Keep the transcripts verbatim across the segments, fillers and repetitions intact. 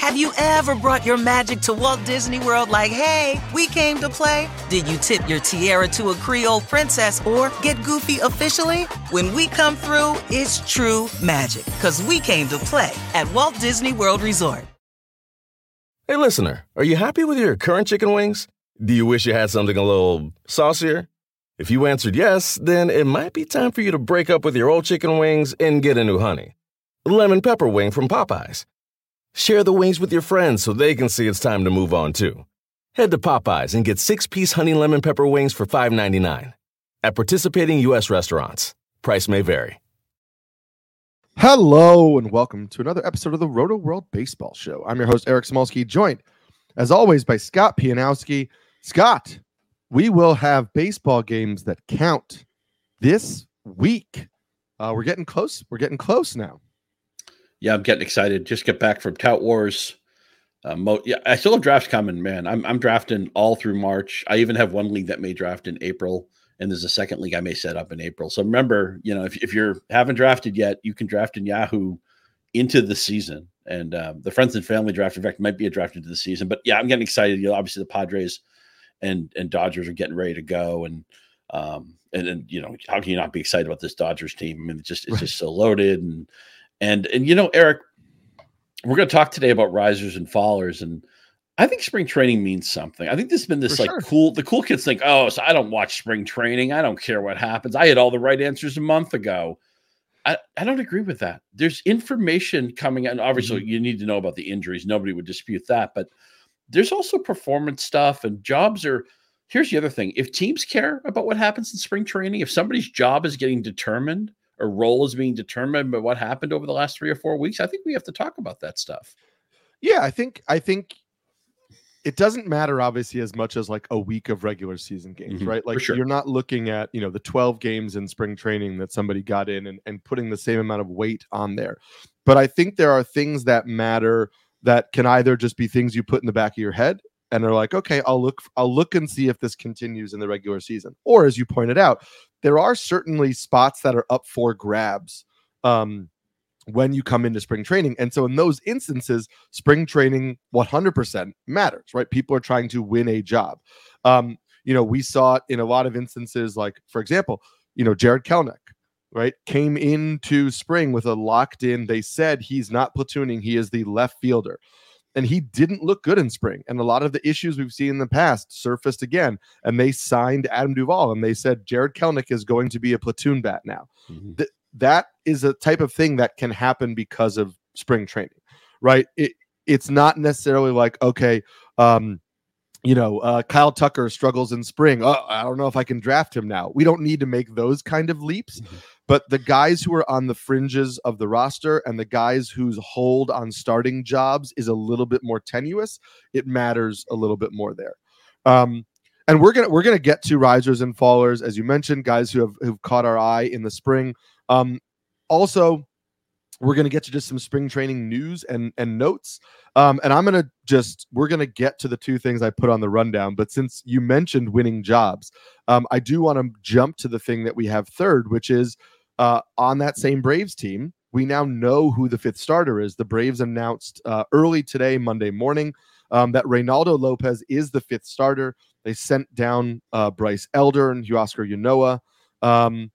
Have you ever brought your magic to Walt Disney World like, hey, we came to play? Did you tip your tiara to a Creole princess or get goofy officially? When we come through, it's true magic, because we came to play at Walt Disney World Resort. Hey, listener, are you happy with your current chicken wings? Do you wish you had something a little saucier? If you answered yes, then it might be time for you to break up with your old chicken wings and get a new honey. Lemon pepper wing from Popeyes. Share the wings with your friends so they can see it's time to move on, too. Head to Popeyes and get six-piece honey lemon pepper wings for five ninety-nine. At participating U S restaurants. Price may vary. Hello and welcome to another episode of the Roto World Baseball Show. I'm your host, Eric Smolsky, joined, as always, by Scott Pianowski. Scott, we will have baseball games that count this week. Uh, we're getting close. We're getting close now. Yeah, I'm getting excited. Just get back from Tout Wars. Uh, mo- yeah, I still have drafts coming, man. I'm I'm drafting all through March. I even have one league that may draft in April, and there's a second league I may set up in April. So remember, you know, if if you haven't drafted yet, you can draft in Yahoo into the season. And uh, the friends and family draft, in fact, might be a draft into the season. But yeah, I'm getting excited. You know, obviously the Padres and and Dodgers are getting ready to go, and um and then you know, how can you not be excited about this Dodgers team? I mean, it's just it's just so loaded. And And, and you know, Eric, we're going to talk today about risers and fallers. And I think spring training means something. I think this has been this For like sure. cool, the cool kids think, oh, so I don't watch spring training. I don't care what happens. I had all the right answers a month ago. I, I don't agree with that. There's information coming out. And obviously, mm-hmm. you need to know about the injuries. Nobody would dispute that. But there's also performance stuff, and jobs are. Here's the other thing. If teams care about what happens in spring training, if somebody's job is getting determined, or role is being determined by what happened over the last three or four weeks, I think we have to talk about that stuff. Yeah, I think I think it doesn't matter, obviously, as much as like a week of regular season games, Mhm, right? Like for sure. you're not looking at, you know, the twelve games in spring training that somebody got in and, and putting the same amount of weight on there. But I think there are things that matter that can either just be things you put in the back of your head and are like, okay, I'll look, I'll look and see if this continues in the regular season. Or as you pointed out, there are certainly spots that are up for grabs um, when you come into spring training. And so in those instances, spring training one hundred percent matters, right? People are trying to win a job. Um, you know, we saw it in a lot of instances, like, for example, you know, Jared Kelenic, right, came into spring with a locked in, they said he's not platooning, he is the left fielder. And he didn't look good in spring. And a lot of the issues we've seen in the past surfaced again. And they signed Adam Duvall and they said Jared Kelenic is going to be a platoon bat now. Mm-hmm. Th- that is a type of thing that can happen because of spring training, right? It, it's not necessarily like, okay, um, you know, uh, Kyle Tucker struggles in spring. Oh, I don't know if I can draft him now. We don't need to make those kind of leaps. Mm-hmm. But the guys who are on the fringes of the roster and the guys whose hold on starting jobs is a little bit more tenuous, it matters a little bit more there. Um, and we're gonna we're gonna get to risers and fallers, as you mentioned, guys who have who've caught our eye in the spring. Um, also, we're gonna get to just some spring training news and and notes. Um, and I'm gonna just we're gonna get to the two things I put on the rundown. But since you mentioned winning jobs, um, I do want to jump to the thing that we have third, which is. Uh, on that same Braves team, we now know who the fifth starter is. The Braves announced uh, early today, Monday morning, um, that Reynaldo Lopez is the fifth starter. They sent down uh, Bryce Elder and Huascar Ynoa. Um,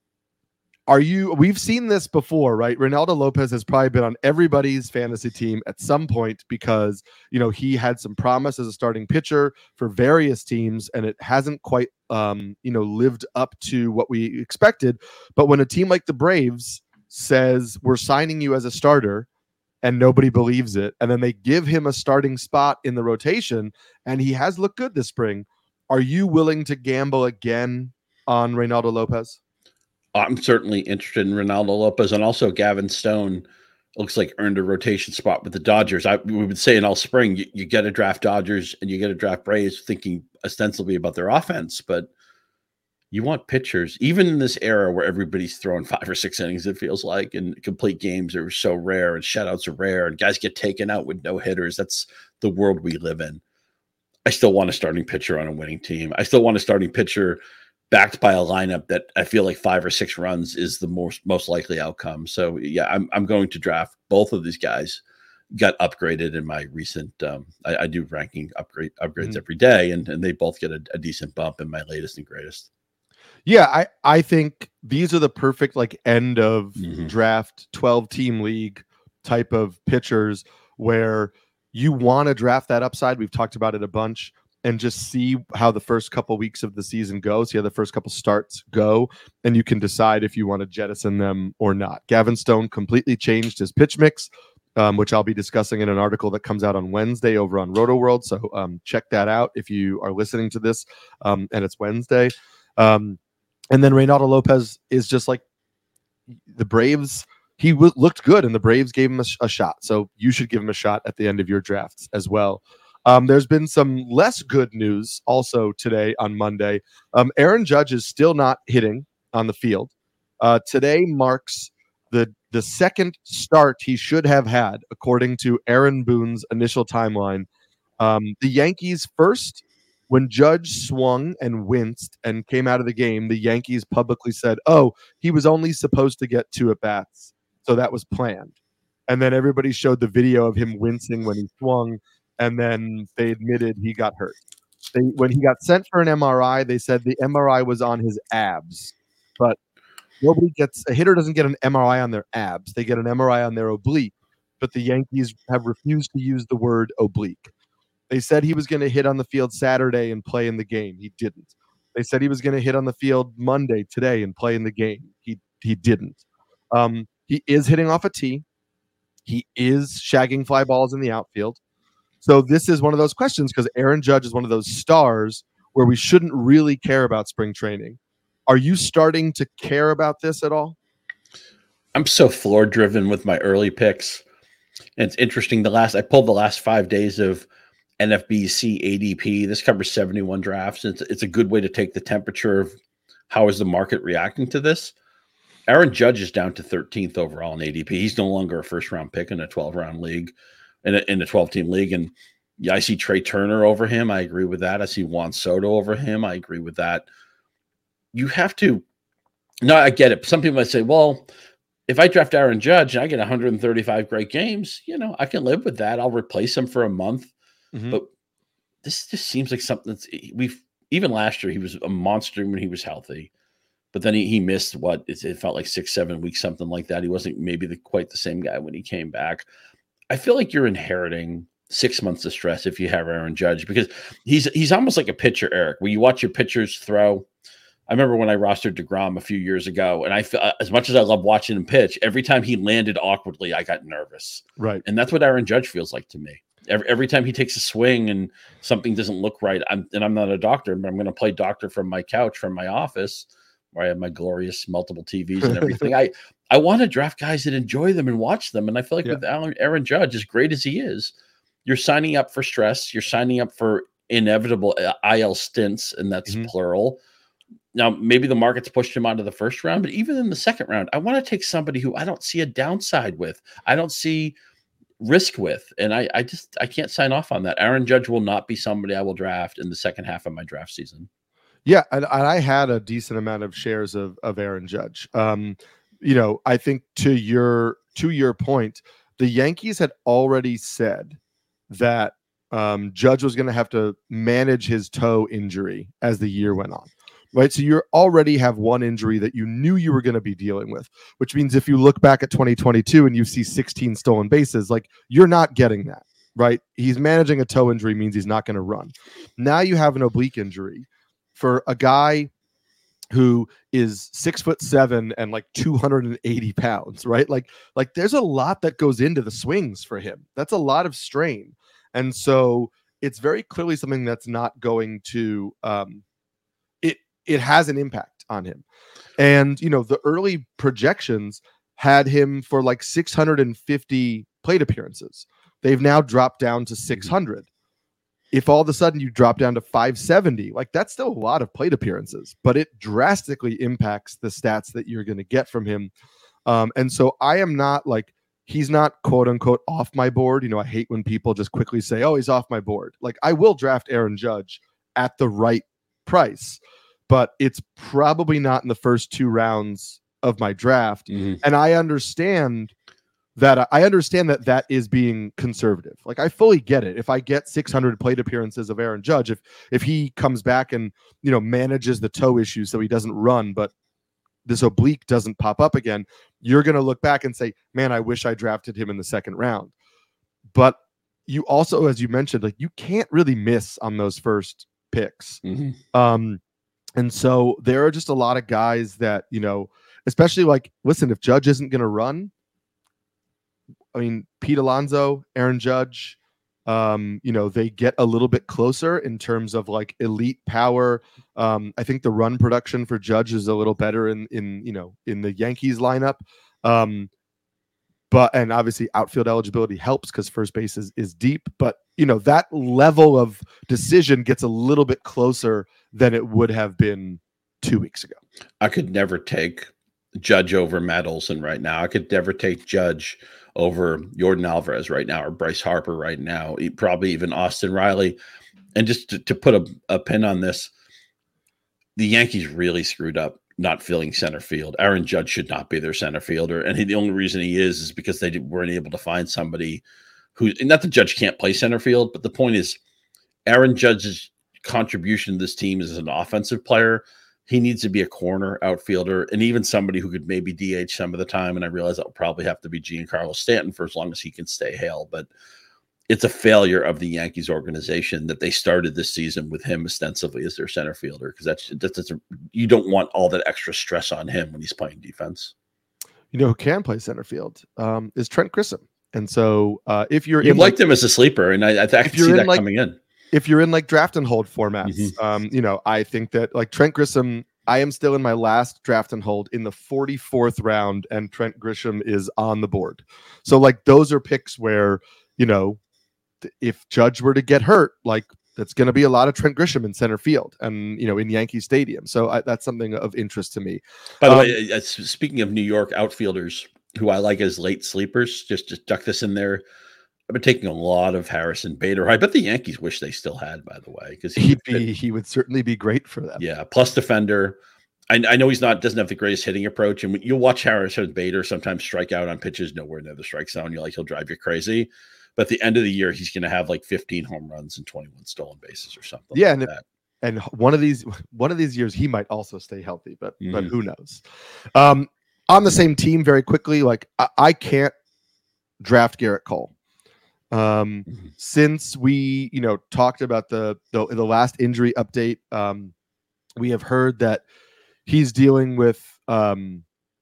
are you? We've seen this before, right? Reynaldo Lopez has probably been on everybody's fantasy team at some point because you know he had some promise as a starting pitcher for various teams, and it hasn't quite um, you know lived up to what we expected. But when a team like the Braves says we're signing you as a starter, and nobody believes it, and then they give him a starting spot in the rotation, and he has looked good this spring, are you willing to gamble again on Reynaldo Lopez? I'm certainly interested in Reynaldo Lopez, and also Gavin Stone looks like earned a rotation spot with the Dodgers. I we would say in all spring, you, you get to draft Dodgers and you get to draft Braves thinking ostensibly about their offense, but you want pitchers, even in this era where everybody's throwing five or six innings, it feels like, and complete games are so rare and shutouts are rare and guys get taken out with no hitters. That's the world we live in. I still want a starting pitcher on a winning team. I still want a starting pitcher backed by a lineup that I feel like five or six runs is the most most likely outcome. So yeah, I'm I'm going to draft both of these guys got upgraded in my recent. Um, I, I do ranking upgrade upgrades Mm-hmm. every day, and, and they both get a, a decent bump in my latest and greatest. Yeah, I, I think these are the perfect like end of Mhm. draft twelve team league type of pitchers where you want to draft that upside. We've talked about it a bunch, and just see how the first couple weeks of the season go, see how the first couple starts go, and you can decide if you want to jettison them or not. Gavin Stone completely changed his pitch mix, um, which I'll be discussing in an article that comes out on Wednesday over on Roto World. So um, check that out if you are listening to this, um, and it's Wednesday. Um, And then Reynaldo Lopez is just like the Braves. He w- looked good, and the Braves gave him a, sh- a shot. So you should give him a shot at the end of your drafts as well. Um, there's been some less good news also today on Monday. Um, Aaron Judge is still not hitting on the field. Uh, today marks the the second start he should have had, according to Aaron Boone's initial timeline. Um, the Yankees first. When Judge swung and winced and came out of the game, the Yankees publicly said, oh, he was only supposed to get two at-bats, so that was planned. And then everybody showed the video of him wincing when he swung, and then they admitted he got hurt. They, when he got sent for an M R I, they said the M R I was on his abs. But nobody gets – a hitter doesn't get an M R I on their abs. They get an M R I on their oblique, but the Yankees have refused to use the word oblique. They said he was going to hit on the field Saturday and play in the game. He didn't. They said he was going to hit on the field Monday, today, and play in the game. He he didn't. Um, he is hitting off a tee. He is shagging fly balls in the outfield. So this is one of those questions because Aaron Judge is one of those stars where we shouldn't really care about spring training. Are you starting to care about this at all? I'm so floor driven with my early picks. And it's interesting. The last I pulled the last five days of N F B C A D P. This covers seventy-one drafts. It's, it's a good way to take the temperature of how is the market reacting to this. Aaron Judge is down to thirteenth overall in A D P. He's no longer a first-round pick in a twelve-round league, in a, in a twelve-team league. And yeah, I see Trey Turner over him. I agree with that. I see Juan Soto over him. I agree with that. You have to – no, I get it. Some people might say, well, if I draft Aaron Judge and I get one hundred thirty-five great games, you know, I can live with that. I'll replace him for a month. Mm-hmm. But this just seems like something that's we've even last year he was a monster when he was healthy, but then he, he missed what it, it felt like six, seven weeks, something like that. He wasn't maybe the, quite the same guy when he came back. I feel like you're inheriting six months of stress if you have Aaron Judge because he's he's almost like a pitcher, Eric, where you watch your pitchers throw. I remember when I rostered DeGrom a few years ago, and I feel as much as I love watching him pitch, every time he landed awkwardly, I got nervous. Right, and that's what Aaron Judge feels like to me. Every, every time he takes a swing and something doesn't look right, I'm, and I'm not a doctor, but I'm going to play doctor from my couch, from my office, where I have my glorious multiple T Vs and everything. I, I want to draft guys that enjoy them and watch them. And I feel like yeah. with Aaron, Aaron Judge, as great as he is, you're signing up for stress. You're signing up for inevitable I L stints, and that's mm-hmm. plural. Now, maybe the market's pushed him onto the first round, but even in the second round, I want to take somebody who I don't see a downside with. I don't see risk with, and I, I just I can't sign off on that. Aaron Judge will not be somebody I will draft in the second half of my draft season. Yeah, and, and I had a decent amount of shares of of Aaron Judge. Um, you know, I think to your to your point, the Yankees had already said that um, Judge was going to have to manage his toe injury as the year went on. Right. So you already have one injury that you knew you were going to be dealing with, which means if you look back at twenty twenty-two and you see sixteen stolen bases, like you're not getting that. Right. He's managing a toe injury means he's not going to run. Now you have an oblique injury for a guy who is six foot seven and like two hundred eighty pounds. Right. Like like there's a lot that goes into the swings for him. That's a lot of strain. And so it's very clearly something that's not going to um, it. It has an impact on him. And, you know, the early projections had him for like six hundred fifty plate appearances. They've now dropped down to six hundred. If all of a sudden you drop down to five seventy, like that's still a lot of plate appearances, but it drastically impacts the stats that you're going to get from him. Um, and so I am not like, he's not quote unquote off my board. You know, I hate when people just quickly say, oh, he's off my board. Like I will draft Aaron Judge at the right price, but it's probably not in the first two rounds of my draft. Mm-hmm. And I understand that I understand that that is being conservative. Like, I fully get it. If I get six hundred plate appearances of Aaron Judge, if if he comes back and, you know, manages the toe issue so he doesn't run, but this oblique doesn't pop up again, you're going to look back and say, man, I wish I drafted him in the second round. But you also, as you mentioned, like, you can't really miss on those first picks. Mm-hmm. Um, and so there are just a lot of guys that, you know, especially like, listen, if Judge isn't going to run, I mean, Pete Alonso, Aaron Judge, um, you know, they get a little bit closer in terms of like elite power. Um, I think the run production for Judge is a little better in, in, you know, in the Yankees lineup. Um, but, and obviously outfield eligibility helps because first base is, is deep, but, you know, that level of decision gets a little bit closer than it would have been two weeks ago. I could never take Judge over Matt Olson right now. I could never take Judge over Jordan Alvarez right now, or Bryce Harper right now, probably even Austin Riley. And just to, to put a, a pin on this, the Yankees really screwed up not filling center field. Aaron Judge should not be their center fielder. And he, the only reason he is is because they weren't able to find somebody who, not that Judge can't play center field, but the point is Aaron Judge's contribution to this team is as an offensive player. He needs to be a corner outfielder and even somebody who could maybe D H some of the time. And I realize that will probably have to be Giancarlo Stanton for as long as he can stay hale. But it's a failure of the Yankees organization that they started this season with him ostensibly as their center fielder, because that's, that's a, you don't want all that extra stress on him when he's playing defense. You know who can play center field um, is Trent Grisham. And so uh, if you're you in, liked like, him as a sleeper, and I, I, I can see that like, coming in. If you're in like draft and hold formats, Mm-hmm. um, you know, I think that like Trent Grisham, I am still in my last draft and hold in the forty-fourth round, and Trent Grisham is on the board. So like those are picks where, you know, th- if Judge were to get hurt, like that's going to be a lot of Trent Grisham in center field and, you know, in Yankee Stadium. So I, that's something of interest to me. By the um, way, uh, speaking of New York outfielders who I like as late sleepers, just just duck this in there. I've been taking a lot of Harrison Bader. I bet the Yankees wish they still had, by the way, because he'd be he would certainly be great for them. Yeah, plus defender. I, I know he's not doesn't have the greatest hitting approach, and you'll watch Harrison Bader sometimes strike out on pitches nowhere near the strike zone. You're like, he'll drive you crazy. But at the end of the year, he's going to have like fifteen home runs and twenty-one stolen bases or something. Yeah, like and that. and one of these one of these years he might also stay healthy, but mm-hmm. but who knows? Um, on the same team, very quickly, like I, I can't draft Garrett Cole. Um, mm-hmm. Since we, you know, talked about the, the, the last injury update, um, we have heard that he's dealing with, um,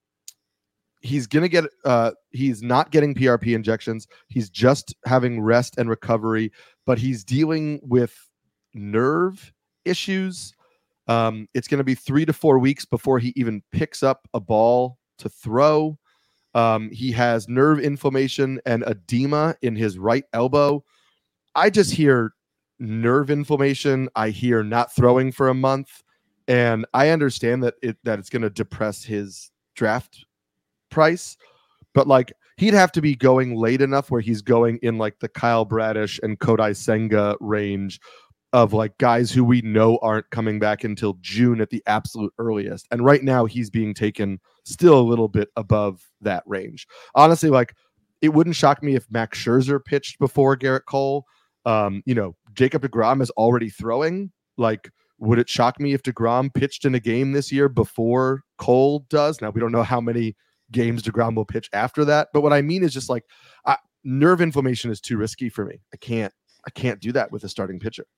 he's going to get, uh, he's not getting P R P injections. He's just having rest and recovery, but he's dealing with nerve issues. Um, it's going to be three to four weeks before he even picks up a ball to throw. Um, he has nerve inflammation and edema in his right elbow. I just hear nerve inflammation. I hear not throwing for a month. And I understand that it that it's going to depress his draft price. But like he'd have to be going late enough where he's going in like the Kyle Bradish and Kodai Senga range of like guys who we know aren't coming back until June at the absolute earliest. And right now he's being taken still a little bit above that range. Honestly, like it wouldn't shock me if Max Scherzer pitched before Garrett Cole. Um, you know, Jacob deGrom is already throwing. Like, would it shock me if deGrom pitched in a game this year before Cole does? Now, we don't know how many games deGrom will pitch after that. But what I mean is just like I, nerve inflammation is too risky for me. I can't, I can't do that with a starting pitcher.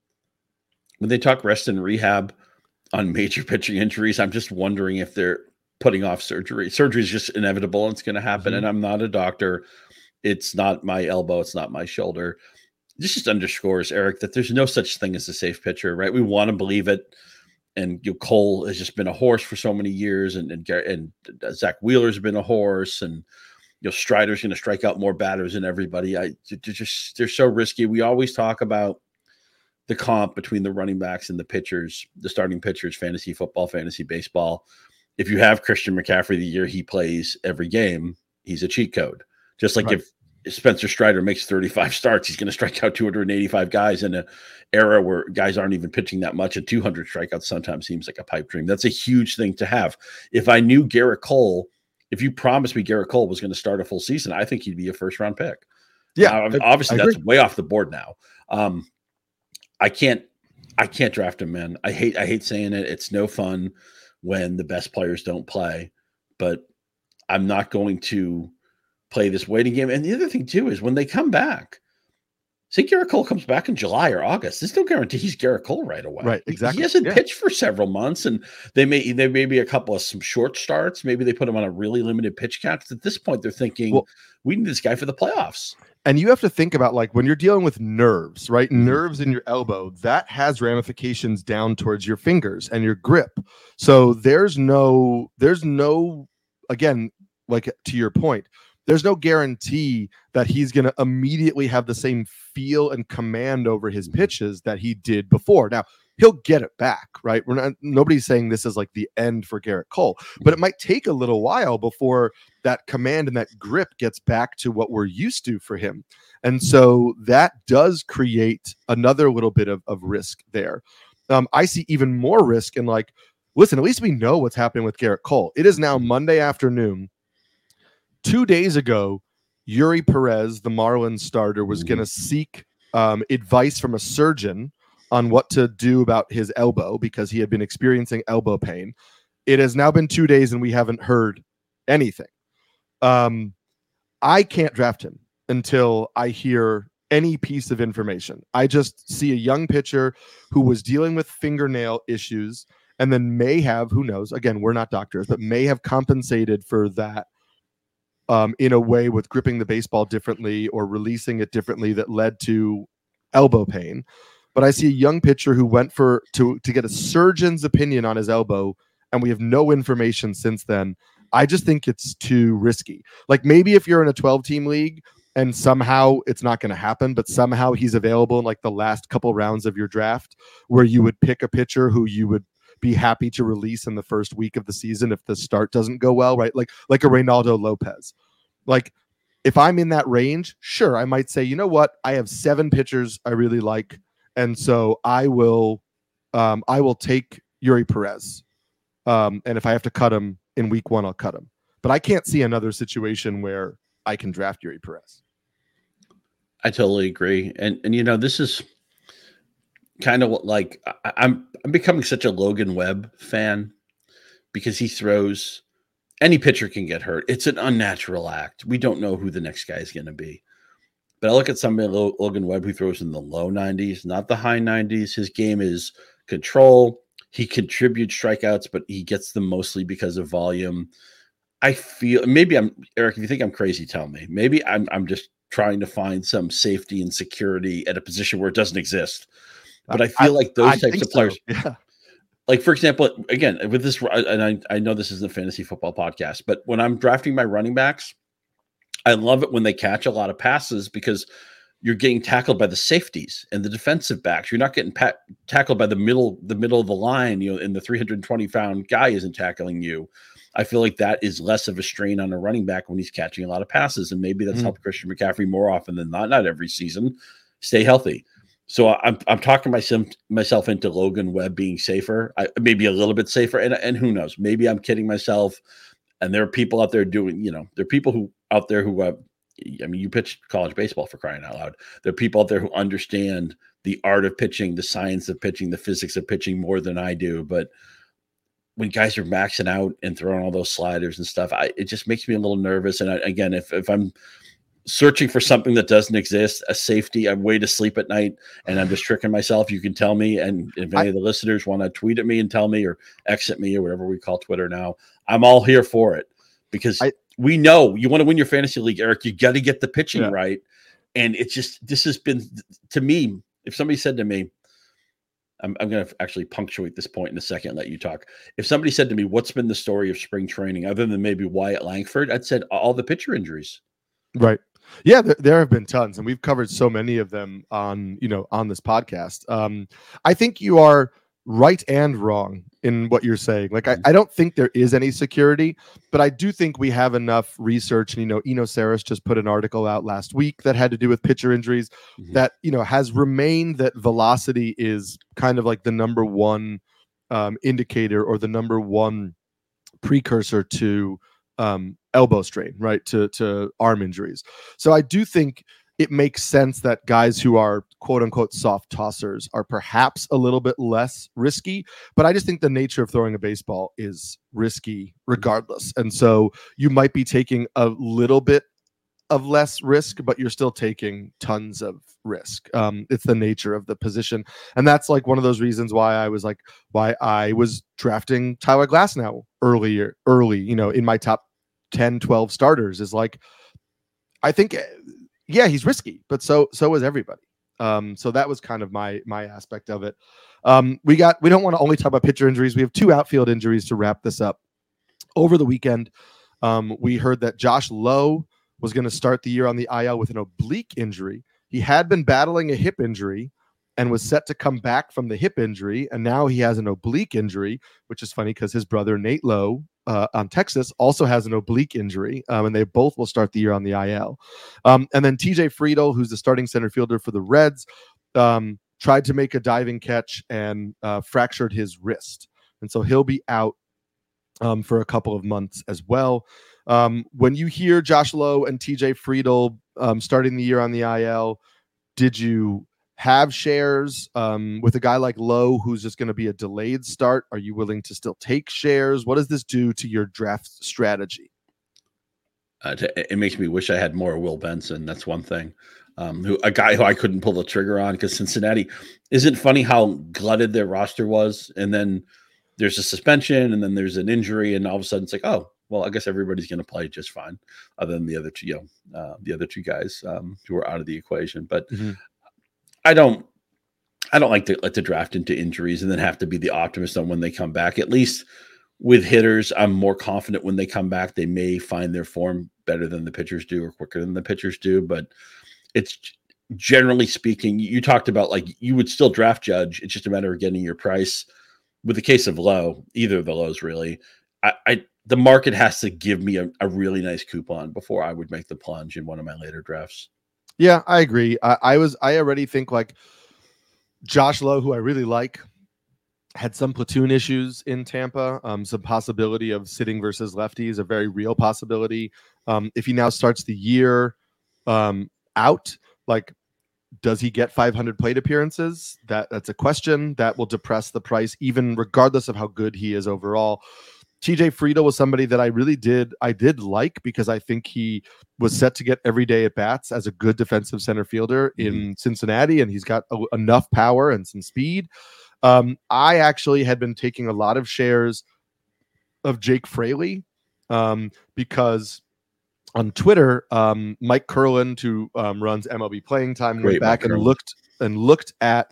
When they talk rest and rehab on major pitching injuries, I'm just wondering if they're putting off surgery. Surgery is just inevitable and it's going to happen. Mm-hmm. And I'm not a doctor. It's not my elbow. It's not my shoulder. This just underscores, Eric, that there's no such thing as a safe pitcher, right? We want to believe it. And you know, Cole has just been a horse for so many years. And, and, and Zach Wheeler's been a horse. And you know, Strider's going to strike out more batters than everybody. I they're just, they're so risky. We always talk about the comp between the running backs and the pitchers, the starting pitchers, fantasy football, fantasy baseball. If you have Christian McCaffrey the year he plays every game, he's a cheat code. Just like right. if Spencer Strider makes thirty-five starts, he's going to strike out two hundred eighty-five guys in an era where guys aren't even pitching that much, and two hundred strikeouts sometimes seems like a pipe dream. That's a huge thing to have. If I knew Garrett Cole if you promised me Garrett Cole was going to start a full season, I think he'd be a first round pick. Yeah, uh, I, obviously I that's agree. way off the board now. Um, I can't, I can't draft him, man. I hate, I hate saying it. It's no fun when the best players don't play, but I'm not going to play this waiting game. And the other thing too is when they come back, say Garrett Cole comes back in July or August, there's no guarantee he's Garrett Cole right away. Right, exactly. He hasn't yeah. pitched for several months, and they may there may be a couple of some short starts. Maybe they put him on a really limited pitch count. At this point, they're thinking, well, we need this guy for the playoffs. And you have to think about, like, when you're dealing with nerves, right? Mm-hmm. Nerves in your elbow, that has ramifications down towards your fingers and your grip. So there's no, there's no, again, like to your point, there's no guarantee that he's going to immediately have the same feel and command over his pitches that he did before. Now, he'll get it back, right? We're not, nobody's saying this is like the end for Garrett Cole, but it might take a little while before that command and that grip gets back to what we're used to for him. And so that does create another little bit of, of risk there. Um, I see even more risk in, like, listen, at least we know what's happening with Garrett Cole. It is now Monday afternoon. Two days ago, Yuri Perez, the Marlins starter, was going to seek um, advice from a surgeon on what to do about his elbow because he had been experiencing elbow pain. It has now been two days and we haven't heard anything. Um, I can't draft him until I hear any piece of information. I just see a young pitcher who was dealing with fingernail issues and then may have, who knows, again, we're not doctors, but may have compensated for that Um, in a way with gripping the baseball differently or releasing it differently that led to elbow pain. But I see a young pitcher who went for to, to get a surgeon's opinion on his elbow, and we have no information since then. I just think it's too risky. Like, maybe if you're in a twelve-team league and somehow it's not going to happen, but somehow he's available in like the last couple rounds of your draft where you would pick a pitcher who you would be happy to release in the first week of the season if the start doesn't go well, right? Like like a Reynaldo Lopez. Like, if I'm in that range, sure, I might say, you know what? I have seven pitchers I really like, and so I will um, I will take Yuri Perez. Um, and if I have to cut him in week one, I'll cut him. But I can't see another situation where I can draft Yuri Perez. I totally agree. And and you know, this is kind of like I, I'm I'm becoming such a Logan Webb fan because he throws, any pitcher can get hurt. It's an unnatural act. We don't know who the next guy is going to be. But I look at somebody like Logan Webb who throws in the low nineties, not the high nineties. His game is control. He contributes strikeouts, but he gets them mostly because of volume. I feel, maybe I'm, Eric, if you think I'm crazy, tell me. Maybe I'm I'm just trying to find some safety and security at a position where it doesn't exist. But I feel I, like those I types of players, so. yeah. Like, for example, again, with this, and I, I know this isn't a fantasy football podcast, but when I'm drafting my running backs, I love it when they catch a lot of passes because you're getting tackled by the safeties and the defensive backs. You're not getting pat- tackled by the middle, the middle of the line, you know, and the three hundred twenty pound guy isn't tackling you. I feel like that is less of a strain on a running back when he's catching a lot of passes. And maybe that's mm. helped Christian McCaffrey more often than not, not every season, stay healthy. So I'm I'm talking myself myself into Logan Webb being safer, I, maybe a little bit safer, and and who knows? Maybe I'm kidding myself. And there are people out there doing, you know, there are people who out there who, uh, I mean, you pitch college baseball, for crying out loud. There are people out there who understand the art of pitching, the science of pitching, the physics of pitching more than I do. But when guys are maxing out and throwing all those sliders and stuff, I, it just makes me a little nervous. And I, again, if if I'm searching for something that doesn't exist, a safety, a way to sleep at night, and I'm just tricking myself, you can tell me. And if any I, of the listeners want to tweet at me and tell me, or exit me, or whatever we call Twitter now, I'm all here for it, because I, we know you want to win your fantasy league, Eric, you got to get the pitching yeah. right. And it's just, this has been, to me, if somebody said to me, I'm, I'm going to actually punctuate this point in a second, let you talk. If somebody said to me, what's been the story of spring training other than maybe Wyatt Langford, I'd said all the pitcher injuries. Right. Yeah, there, there have been tons, and we've covered so many of them on, you know, on this podcast. Um, I think you are right and wrong in what you're saying. Like, I, I don't think there is any security, but I do think we have enough research. And, you know, Eno Saris just put an article out last week that had to do with pitcher injuries mm-hmm. that, you know, has remained that velocity is kind of like the number one um, indicator or the number one precursor to um, elbow strain, right, to to arm injuries. So I do think it makes sense that guys who are quote unquote soft tossers are perhaps a little bit less risky, but I just think the nature of throwing a baseball is risky regardless. And so you might be taking a little bit of less risk, but you're still taking tons of risk. Um, it's the nature of the position. And that's like one of those reasons why I was like, why I was drafting Tyler Glasnow earlier, early, you know, in my top ten, twelve starters is like, I think, yeah, he's risky, but so, so is everybody. Um, so that was kind of my, my aspect of it. Um, we got, we don't want to only talk about pitcher injuries. We have two outfield injuries to wrap this up. Over the weekend, um, we heard that Josh Lowe was going to start the year on the I L with an oblique injury. He had been battling a hip injury and was set to come back from the hip injury. And now he has an oblique injury, which is funny because his brother, Nate Lowe, uh, on Texas, also has an oblique injury. Um, and they both will start the year on the I L. Um, and then T J Friedl, who's the starting center fielder for the Reds, um, tried to make a diving catch and uh, fractured his wrist. And so he'll be out um, for a couple of months as well. Um, when you hear Josh Lowe and T J Friedl um, starting the year on the I L, did you have shares um, with a guy like Lowe who's just going to be a delayed start? Are you willing to still take shares? What does this do to your draft strategy? Uh, to, it makes me wish I had more Will Benson. That's one thing. Um, who a guy who I couldn't pull the trigger on because Cincinnati, isn't funny how glutted their roster was, and then there's a suspension, and then there's an injury, and all of a sudden it's like, oh, well, I guess everybody's going to play just fine, other than the other two, you know, uh, the other two guys um, who are out of the equation. But mm-hmm. I don't, I don't like to like to draft into injuries and then have to be the optimist on when they come back. At least with hitters, I'm more confident when they come back. They may find their form better than the pitchers do or quicker than the pitchers do. But it's generally speaking, you talked about like you would still draft Judge. It's just a matter of getting your price. With the case of Lowe, either of the Lows really, I. I the market has to give me a, a really nice coupon before I would make the plunge in one of my later drafts. Yeah, I agree. I, I was, I already think like Josh Lowe, who I really like, had some platoon issues in Tampa. Um, some possibility of sitting versus lefties, a very real possibility. Um, if he now starts the year um, out, like, does he get five hundred plate appearances? That that's a question that will depress the price, even regardless of how good he is overall. T J Friedl was somebody that I really did, I did like because I think he was set to get every day at bats as a good defensive center fielder in mm-hmm. Cincinnati, and he's got a, enough power and some speed. Um, I actually had been taking a lot of shares of Jake Fraley um, because on Twitter, um, Mike Kurland, who um, runs M L B Playing Time, went Great, back Mike and Kurland. looked and looked at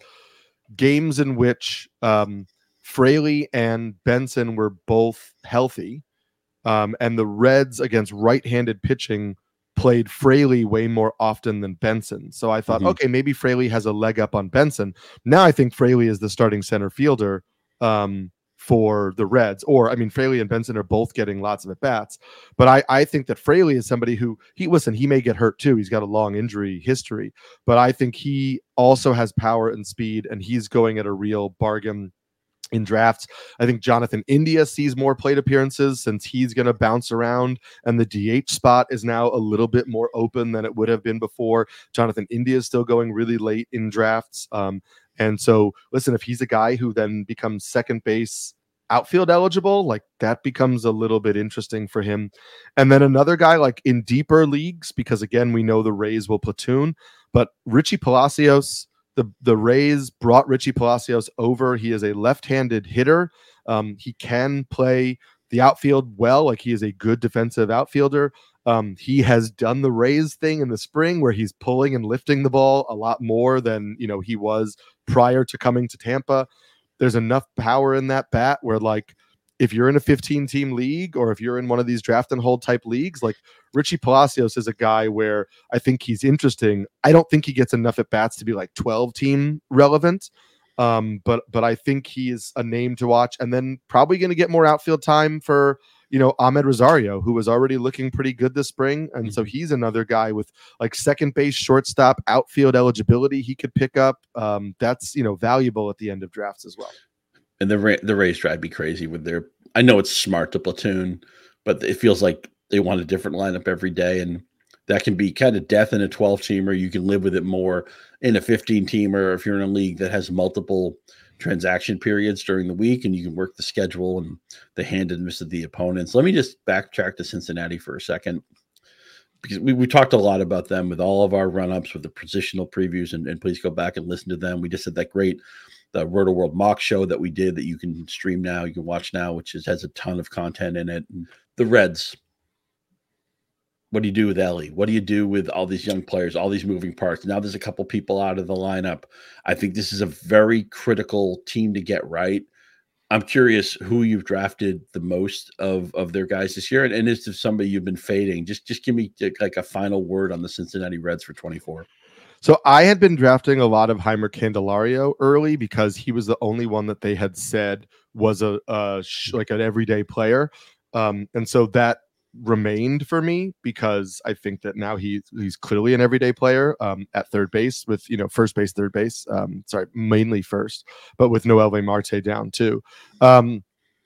games in which um, Fraley and Benson were both healthy, um, and the Reds against right-handed pitching played Fraley way more often than Benson. So I thought, mm-hmm. okay, maybe Fraley has a leg up on Benson. Now I think Fraley is the starting center fielder um, for the Reds. Or, I mean, Fraley and Benson are both getting lots of at-bats. But I, I think that Fraley is somebody who, he listen, he may get hurt too. He's got a long injury history. But I think he also has power and speed, and he's going at a real bargain in drafts. I think Jonathan India sees more plate appearances since he's going to bounce around, and the D H spot is now a little bit more open than it would have been before. Jonathan India is still going really late in drafts. Um, and so, listen, if he's a guy who then becomes second base outfield eligible, like that becomes a little bit interesting for him. And then another guy like in deeper leagues, because again, we know the Rays will platoon, but Richie Palacios, The the Rays brought Richie Palacios over. He is a left-handed hitter. Um, he can play the outfield well. Like he is a good defensive outfielder. Um, he has done the Rays thing in the spring where he's pulling and lifting the ball a lot more than, you know, he was prior to coming to Tampa. There's enough power in that bat where, like, if you're in a fifteen team league or if you're in one of these draft and hold type leagues, like Richie Palacios is a guy where I think he's interesting. I don't think he gets enough at bats to be like twelve team relevant. Um, but, but I think he is a name to watch, and then probably going to get more outfield time for, you know, Ahmed Rosario, who was already looking pretty good this spring. And mm-hmm. so he's another guy with like second base, shortstop, outfield eligibility he could pick up. Um, that's, you know, valuable at the end of drafts as well. And the the Rays drive me crazy with their. I know it's smart to platoon, but it feels like they want a different lineup every day. And that can be kind of death in a twelve teamer. You can live with it more in a fifteen teamer if you're in a league that has multiple transaction periods during the week and you can work the schedule and the handedness of the opponents. Let me just backtrack to Cincinnati for a second, because we, we talked a lot about them with all of our run-ups with the positional previews, and, and please go back and listen to them. We just had that great the Roto World mock show that we did that you can stream now, you can watch now, which is, has a ton of content in it. And the Reds, what do you do with Ellie? What do you do with all these young players, all these moving parts? Now there's a couple people out of the lineup. I think this is a very critical team to get right. I'm curious who you've drafted the most of, of their guys this year. And, and is there somebody you've been fading? Just, just give me like a final word on the Cincinnati Reds for twenty-four. So I had been drafting a lot of Heimer Candelario early because he was the only one that they had said was a, a sh- like an everyday player. Um, and so that remained for me because I think that now he, he's clearly an everyday player um, at third base with, you know, first base, third base. Um, sorry, mainly first, but with Noelvi Marte down too. Um,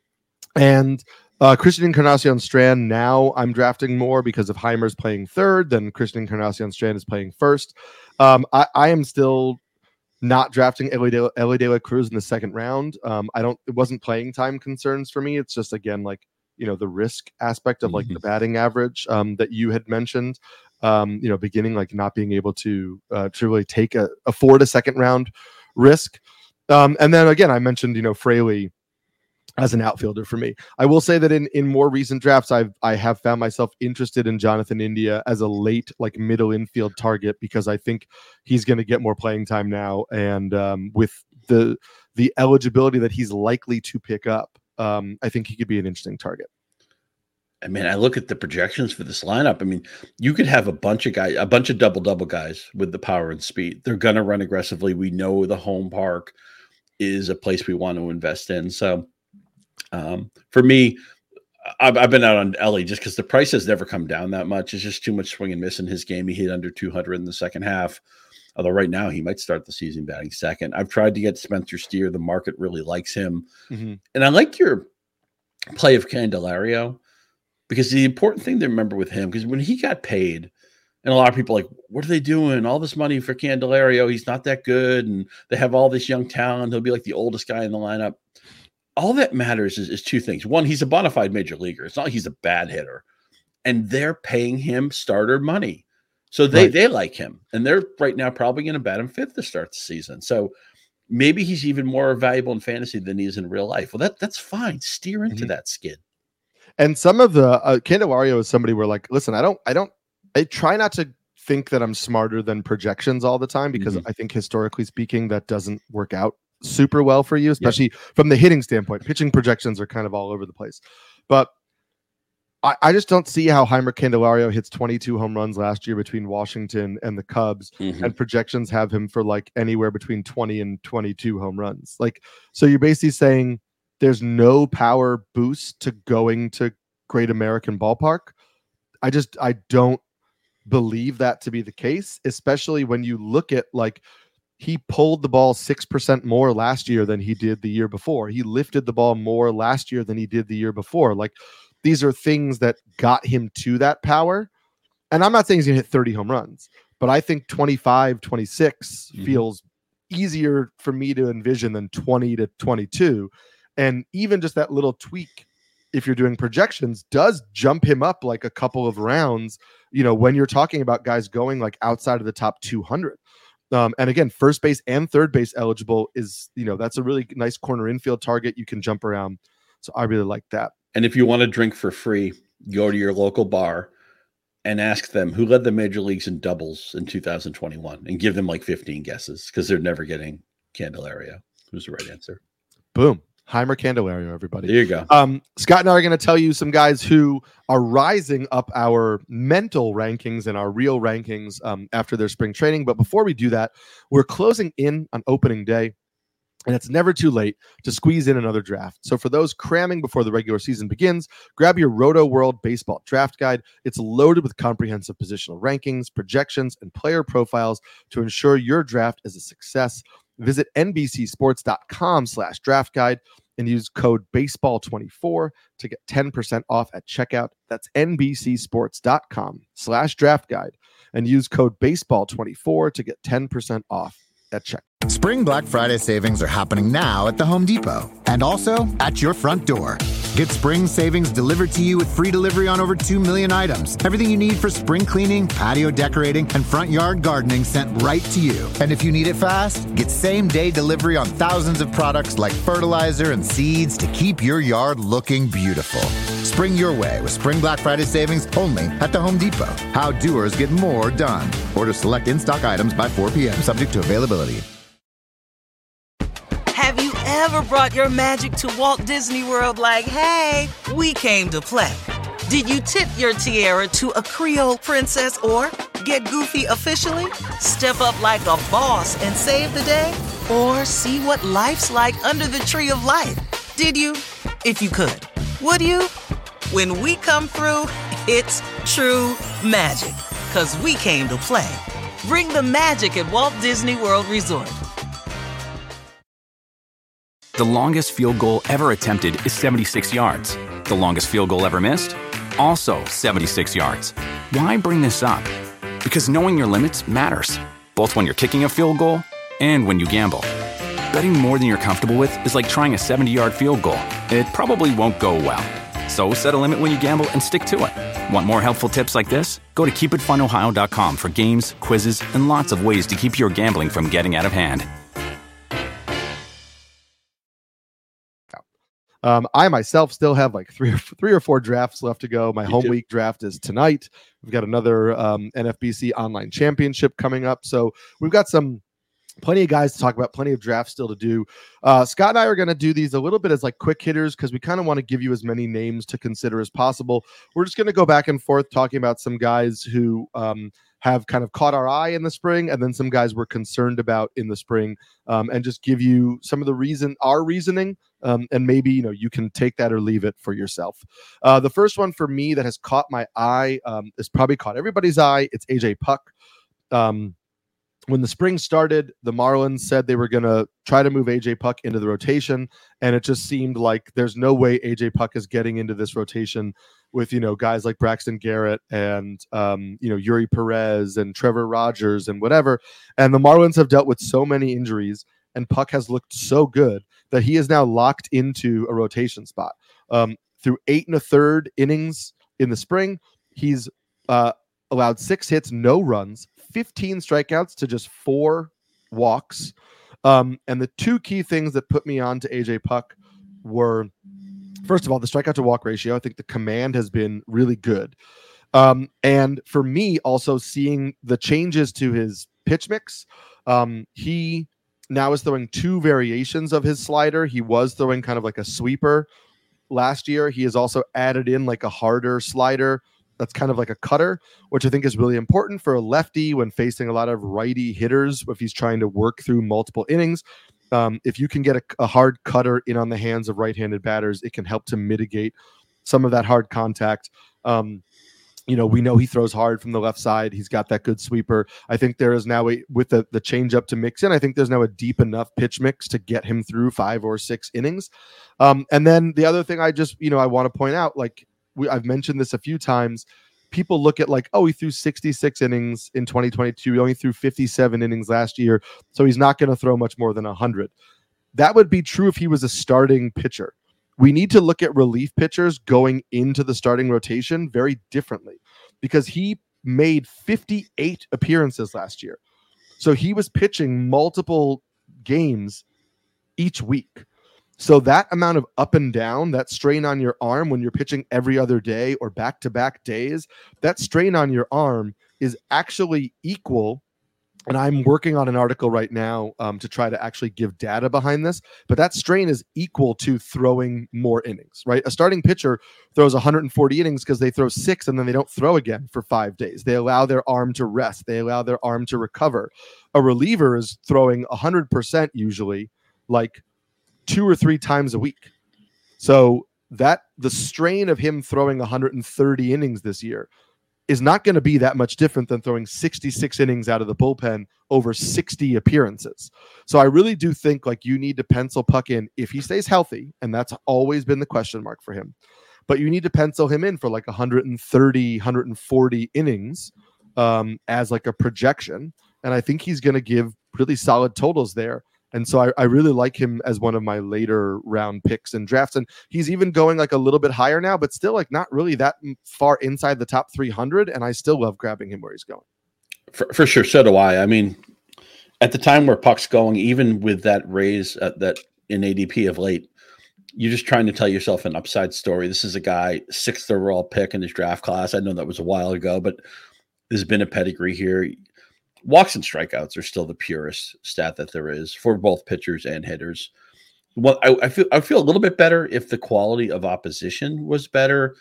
and Uh, Christian Encarnacion Strand, now I'm drafting more because of Heimer's playing third, then Christian Encarnacion Strand is playing first. Um, I, I am still not drafting Ellie De, Ellie De La Cruz in the second round. Um, I don't, it wasn't playing time concerns for me. It's just, again, like, you know, the risk aspect of like mm-hmm. the batting average um, that you had mentioned, um, you know, beginning, like not being able to, uh, to really take a, afford a second round risk. Um, and then again, I mentioned, you know, Fraley as an outfielder for me. I will say that in, in more recent drafts, I've, I have found myself interested in Jonathan India as a late, like middle infield target, because I think he's going to get more playing time now. And um, with the, the eligibility that he's likely to pick up, um, I think he could be an interesting target. I mean, I look at the projections for this lineup. I mean, you could have a bunch of guys, a bunch of double-double guys with the power and speed. They're going to run aggressively. We know the home park is a place we want to invest in. So, Um, for me, I've, I've been out on Ellie just because the price has never come down that much. It's just too much swing and miss in his game. He hit under two hundred in the second half. Although right now he might start the season batting second. I've tried to get Spencer Steer. The market really likes him. Mm-hmm. And I like your play of Candelario, because the important thing to remember with him, because when he got paid, and a lot of people are like, what are they doing? All this money for Candelario. He's not that good. And they have all this young talent. He'll be like the oldest guy in the lineup. All that matters is, is two things. One, he's a bona fide major leaguer. It's not like he's a bad hitter. And they're paying him starter money. So they, right. they like him. And they're right now probably going to bat him fifth to start the season. So maybe he's even more valuable in fantasy than he is in real life. Well, that that's fine. Steer into mm-hmm. that skid. And some of the uh, Candelario is somebody where like, listen, I don't, I don't, I try not to think that I'm smarter than projections all the time, because mm-hmm. I think historically speaking, that doesn't work out super well for you, especially yeah. from the hitting standpoint. Pitching projections are kind of all over the place, but I, I just don't see how Heimer Candelario hits twenty-two home runs last year between Washington and the Cubs, mm-hmm. and projections have him for like anywhere between twenty and twenty-two home runs. Like, so you're basically saying there's no power boost to going to Great American Ballpark. I just, I don't believe that to be the case, especially when you look at like, he pulled the ball six percent more last year than he did the year before. He lifted the ball more last year than he did the year before. Like, these are things that got him to that power. And I'm not saying he's going to hit thirty home runs, but I think twenty-five, twenty-six mm-hmm. feels easier for me to envision than twenty to twenty-two. And even just that little tweak, if you're doing projections, does jump him up like a couple of rounds, you know, when you're talking about guys going like outside of the top two hundred. Um, and again, first base and third base eligible is, you know, that's a really nice corner infield target. You can jump around. So I really like that. And if you want to drink for free, go to your local bar and ask them who led the major leagues in doubles in two thousand twenty-one and give them like fifteen guesses, because they're never getting Candelario. Who's the right answer? Boom. Heimer Candelario, everybody. There you go. Um, Scott and I are going to tell you some guys who are rising up our mental rankings and our real rankings um, after their spring training. But before we do that, we're closing in on opening day, and it's never too late to squeeze in another draft. So for those cramming before the regular season begins, grab your Roto World Baseball Draft Guide. It's loaded with comprehensive positional rankings, projections, and player profiles to ensure your draft is a success. Visit nbcsports.com slash draft guide and use code baseball twenty-four to get ten percent off at checkout. That's nbcsports.com slash draft guide and use code baseball twenty-four to get ten percent off at checkout. Spring Black Friday savings are happening now at the Home Depot and also at your front door. Get spring savings delivered to you with free delivery on over two million items. Everything you need for spring cleaning, patio decorating, and front yard gardening sent right to you. And if you need it fast, get same-day delivery on thousands of products like fertilizer and seeds to keep your yard looking beautiful. Spring your way with Spring Black Friday savings only at the Home Depot. How doers get more done. Order select in-stock items by four p.m. subject to availability. Have you ever brought your magic to Walt Disney World like, hey, we came to play? Did you tip your tiara to a Creole princess or get goofy officially? Step up like a boss and save the day? Or see what life's like under the tree of life? Did you? If you could. Would you? When we come through, it's true magic. 'Cause we came to play. Bring the magic at Walt Disney World Resort. The longest field goal ever attempted is seventy-six yards. The longest field goal ever missed? Also seventy-six yards. Why bring this up? Because knowing your limits matters, both when you're kicking a field goal and when you gamble. Betting more than you're comfortable with is like trying a seventy-yard field goal. It probably won't go well. So set a limit when you gamble and stick to it. Want more helpful tips like this? Go to keep it fun ohio dot com for games, quizzes, and lots of ways to keep your gambling from getting out of hand. Um, I myself still have like three or three or four drafts left to go. My You home do. week draft is tonight. We've got another um, N F B C online championship coming up. So we've got some plenty of guys to talk about, plenty of drafts still to do. Uh, Scott and I are going to do these a little bit as like quick hitters because we kind of want to give you as many names to consider as possible. We're just going to go back and forth talking about some guys who um, have kind of caught our eye in the spring, and then some guys we're concerned about in the spring, um, and just give you some of the reason, our reasoning, um, and maybe you know you can take that or leave it for yourself. Uh, the first one for me that has caught my eye, um, has probably caught everybody's eye. It's A J Puck. Um, when the spring started, the Marlins said they were going to try to move A J Puck into the rotation, and it just seemed like there's no way A J Puck is getting into this rotation with, you know, guys like Braxton Garrett and, um, you know, Yuri Perez and Trevor Rogers and whatever. And the Marlins have dealt with so many injuries, and Puck has looked so good that he is now locked into a rotation spot. Um, through eight and a third innings in the spring, he's uh, allowed six hits, no runs, fifteen strikeouts to just four walks. Um, and the two key things that put me on to A J Puck were, first of all, the strikeout to walk ratio. I think the command has been really good. Um, and for me, also seeing the changes to his pitch mix. Um, he now is throwing two variations of his slider. He was throwing kind of like a sweeper last year. He has also added in like a harder slider that's kind of like a cutter, which I think is really important for a lefty when facing a lot of righty hitters if he's trying to work through multiple innings. Um, if you can get a, a hard cutter in on the hands of right-handed batters, it can help to mitigate some of that hard contact. Um, you know, we know he throws hard from the left side. He's got that good sweeper. I think there is now a, with the, the change up to mix in, I think there's now a deep enough pitch mix to get him through five or six innings. Um, and then the other thing I just, you know, I want to point out, like we, I've mentioned this a few times, people look at like, oh, he threw sixty-six innings in twenty twenty-two. He only threw fifty-seven innings last year, so he's not going to throw much more than one hundred. That would be true if he was a starting pitcher. We need to look at relief pitchers going into the starting rotation very differently because he made fifty-eight appearances last year. So he was pitching multiple games each week. So that amount of up and down, that strain on your arm when you're pitching every other day or back-to-back days, that strain on your arm is actually equal. And I'm working on an article right now um, to try to actually give data behind this, but that strain is equal to throwing more innings, right? A starting pitcher throws one hundred forty innings because they throw six and then they don't throw again for five days. They allow their arm to rest. They allow their arm to recover. A reliever is throwing one hundred percent usually, like two or three times a week. So that the strain of him throwing one hundred thirty innings this year is not going to be that much different than throwing sixty-six innings out of the bullpen over sixty appearances. So I really do think like you need to pencil Puck in if he stays healthy, and that's always been the question mark for him. But you need to pencil him in for like one thirty, one forty innings um, as like a projection. And I think he's going to give really solid totals there. And so I, I really like him as one of my later round picks in drafts. And he's even going like a little bit higher now, but still like not really that far inside the top three hundred. And I still love grabbing him where he's going. For, for sure. So do I. I mean, at the time where Puck's going, even with that raise uh, that in A D P of late, you're just trying to tell yourself an upside story. This is a guy, sixth overall pick in his draft class. I know that was a while ago, but there's been a pedigree here. Walks and strikeouts are still the purest stat that there is for both pitchers and hitters. Well, I, I feel I feel a little bit better if the quality of opposition was better.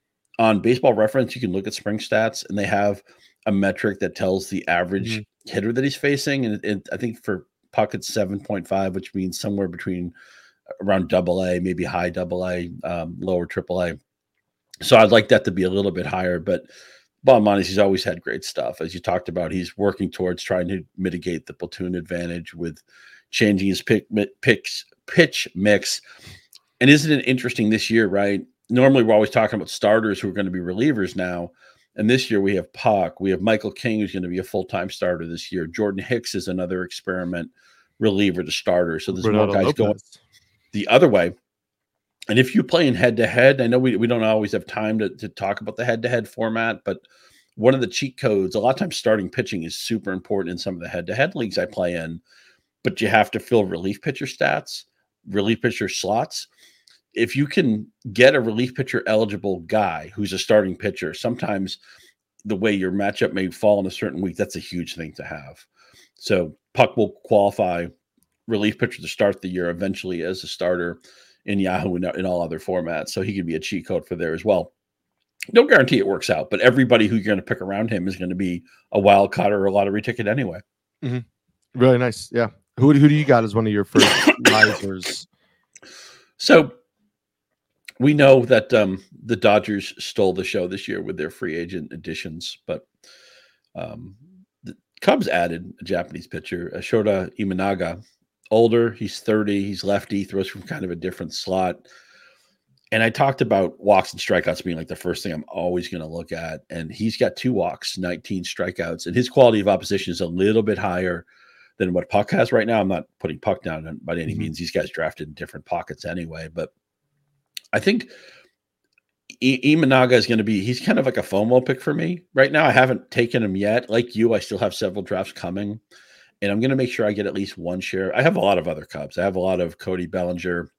On Baseball Reference, you can look at spring stats, and they have a metric that tells the average mm-hmm. hitter that he's facing. And, and I think for Puck, it's seven point five, which means somewhere between around double A, maybe high double A, um, lower triple A. So I'd like that to be a little bit higher, but bottom line is he's always had great stuff. As you talked about, he's working towards trying to mitigate the platoon advantage with changing his pick, picks, pitch mix. And isn't it interesting this year, right? Normally we're always talking about starters who are going to be relievers now. And this year we have Puck, we have Michael King, who's going to be a full-time starter this year. Jordan Hicks is another experiment reliever to starter. So there's Renato more guys Lopez. Going the other way. And if you play in head-to-head, I know we, we don't always have time to, to talk about the head-to-head format, but one of the cheat codes, a lot of times starting pitching is super important in some of the head-to-head leagues I play in, but you have to fill relief pitcher stats, relief pitcher slots. If you can get a relief pitcher eligible guy who's a starting pitcher, sometimes the way your matchup may fall in a certain week, that's a huge thing to have. So Puck will qualify relief pitcher to start the year eventually as a starter in Yahoo and in all other formats. So he could be a cheat code for there as well. No guarantee it works out, but everybody who you're going to pick around him is going to be a wild card or a lottery ticket anyway. Mm-hmm. Really nice. Yeah. Who, who do you got as one of your first risers? So we know that um, the Dodgers stole the show this year with their free agent additions, but um, the Cubs added a Japanese pitcher, Shota Imanaga. Older, he's thirty, he's lefty, throws from kind of a different slot. And I talked about walks and strikeouts being like the first thing I'm always going to look at. And he's got two walks, nineteen strikeouts, and his quality of opposition is a little bit higher than what Puck has right now. I'm not putting Puck down by any mm-hmm. means. These guys drafted in different pockets anyway. But I think I- Imanaga is going to be, he's kind of like a FOMO pick for me right now. I haven't taken him yet. Like you, I still have several drafts coming. And I'm going to make sure I get at least one share. I have a lot of other Cubs. I have a lot of Cody Bellinger.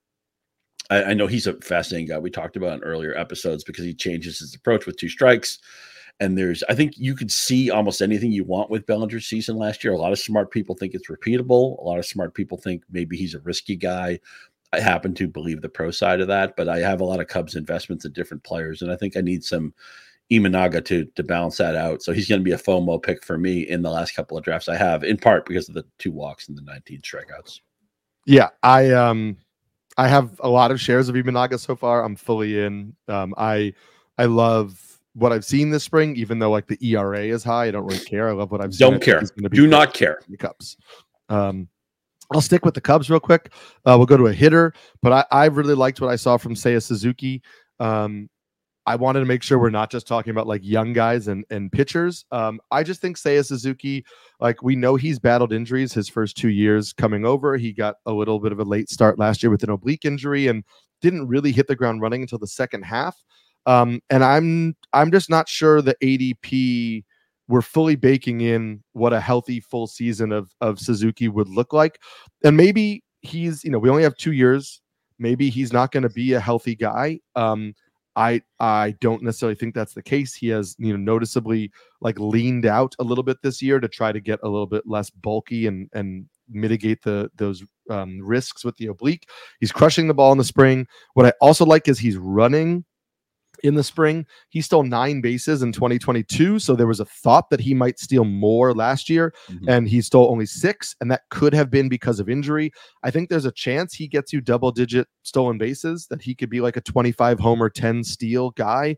I, I know he's a fascinating guy. We talked about in earlier episodes because he changes his approach with two strikes. And there's, I think you could see almost anything you want with Bellinger's season last year. A lot of smart people think it's repeatable. A lot of smart people think maybe he's a risky guy. I happen to believe the pro side of that, but I have a lot of Cubs investments in different players. And I think I need some Imanaga to to balance that out. So he's going to be a FOMO pick for me in the last couple of drafts I have, in part because of the two walks and the nineteen strikeouts. Yeah, I um I have a lot of shares of Imanaga so far. I'm fully in. Um, I I love what I've seen this spring, even though like the E R A is high. I don't really care. I love what I've seen. Don't care. Do not care. The Cubs. Um, I'll stick with the Cubs real quick. Uh, we'll go to a hitter, but I, I really liked what I saw from Seiya Suzuki. Um, I wanted to make sure we're not just talking about like young guys and, and pitchers. Um, I just think Seiya Suzuki, like we know he's battled injuries his first two years coming over. He got a little bit of a late start last year with an oblique injury and didn't really hit the ground running until the second half. Um, and I'm I'm just not sure the A D P we're fully baking in what a healthy full season of of Suzuki would look like. And maybe he's, you know, we only have two years. Maybe he's not going to be a healthy guy. Um, I I don't necessarily think that's the case. He has, you know, noticeably like leaned out a little bit this year to try to get a little bit less bulky and and mitigate the those um, risks with the oblique. He's crushing the ball in the spring. What I also like is he's running in the spring. He stole nine bases in twenty twenty-two. So there was a thought that he might steal more last year, mm-hmm. and he stole only six. And that could have been because of injury. I think there's a chance he gets you double digit stolen bases, that he could be like a twenty-five homer, ten steal guy.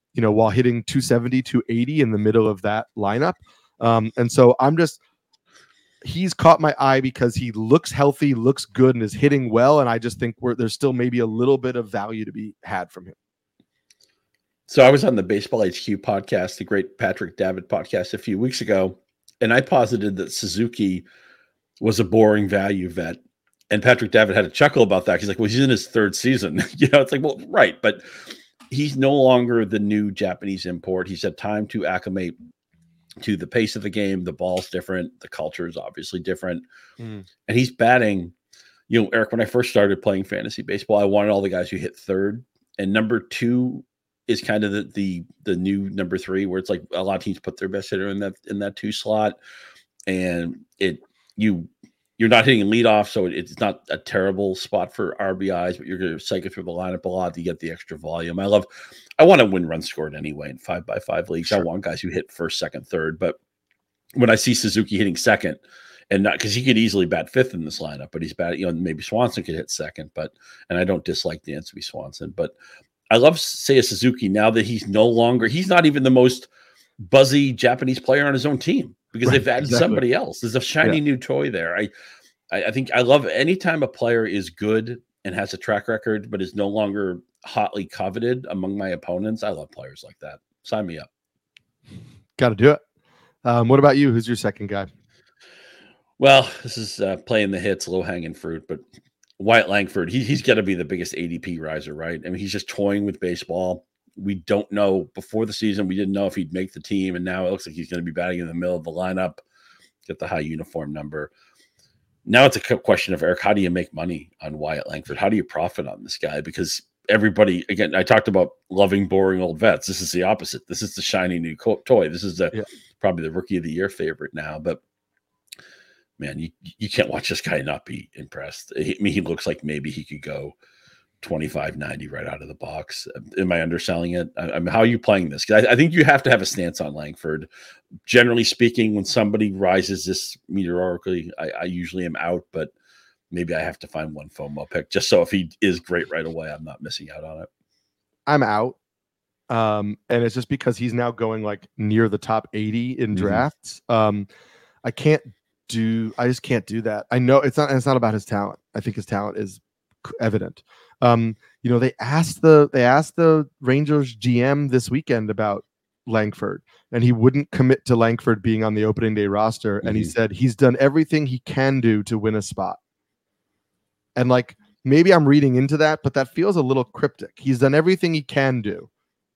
you know, while hitting two seventy, two eighty in the middle of that lineup. Um, and so I'm just, he's caught my eye because he looks healthy, looks good, and is hitting well. And I just think we're, there's still maybe a little bit of value to be had from him. So I was on the Baseball H Q podcast, the great Patrick Davitt podcast, a few weeks ago, and I posited that Suzuki was a boring value vet. And Patrick Davitt had a chuckle about that. He's like, well, he's in his third season. you know, it's like, well, right. But he's no longer the new Japanese import. He's had time to acclimate to the pace of the game. The ball's different. The culture is obviously different. Mm. And he's batting, you know, Eric, when I first started playing fantasy baseball, I wanted all the guys who hit third, and number two is kind of the, the, the new number three, where it's like a lot of teams put their best hitter in that, in that two slot. And it, you, you're not hitting leadoff. So it, it's not a terrible spot for R B Is, but you're going to cycle through the lineup a lot to get the extra volume. I love, I want to win runs scored anyway in five by five leagues. Sure. I want guys who hit first, second, third. But when I see Suzuki hitting second, and not because he could easily bat fifth in this lineup, but he's batting, you know, maybe Swanson could hit second, but, and I don't dislike Dansby Swanson, but I love Seiya Suzuki now that he's no longer, he's not even the most buzzy Japanese player on his own team because right, they've added exactly. somebody else. There's a shiny yeah. new toy there. I, I, I think I love anytime a player is good and has a track record, but is no longer hotly coveted among my opponents. I love players like that. Sign me up. Got to do it. Um, what about you? Who's your second guy? Well, this is uh, playing the hits, low hanging fruit, but Wyatt Langford, he, he's got to be the biggest A D P riser, right? I mean, he's just toying with baseball. We don't know before the season. We didn't know if he'd make the team. And now it looks like he's going to be batting in the middle of the lineup, get the high uniform number. Now it's a question of, Eric, how do you make money on Wyatt Langford? How do you profit on this guy? Because everybody, again, I talked about loving boring old vets. This is the opposite. This is the shiny new co- toy. This is the, yeah. probably the rookie of the year favorite now. But man, you, you can't watch this guy and not be impressed. I mean, he looks like maybe he could go twenty-five ninety right out of the box. Am I underselling it? I, I mean, how are you playing this? I, I think you have to have a stance on Langford. Generally speaking, when somebody rises this meteorically, I, I usually am out, but maybe I have to find one FOMO pick just so if he is great right away, I'm not missing out on it. I'm out. Um, and it's just because he's now going like near the top eighty in mm-hmm. drafts. Um, I can't do, I just can't do that. I know it's not, it's not about his talent. I think his talent is evident. Um, you know, they asked the, they asked the Rangers G M this weekend about Langford, and he wouldn't commit to Langford being on the opening day roster. Mm-hmm. And he said he's done everything he can do to win a spot. And like, maybe I'm reading into that, but that feels a little cryptic. He's done everything he can do,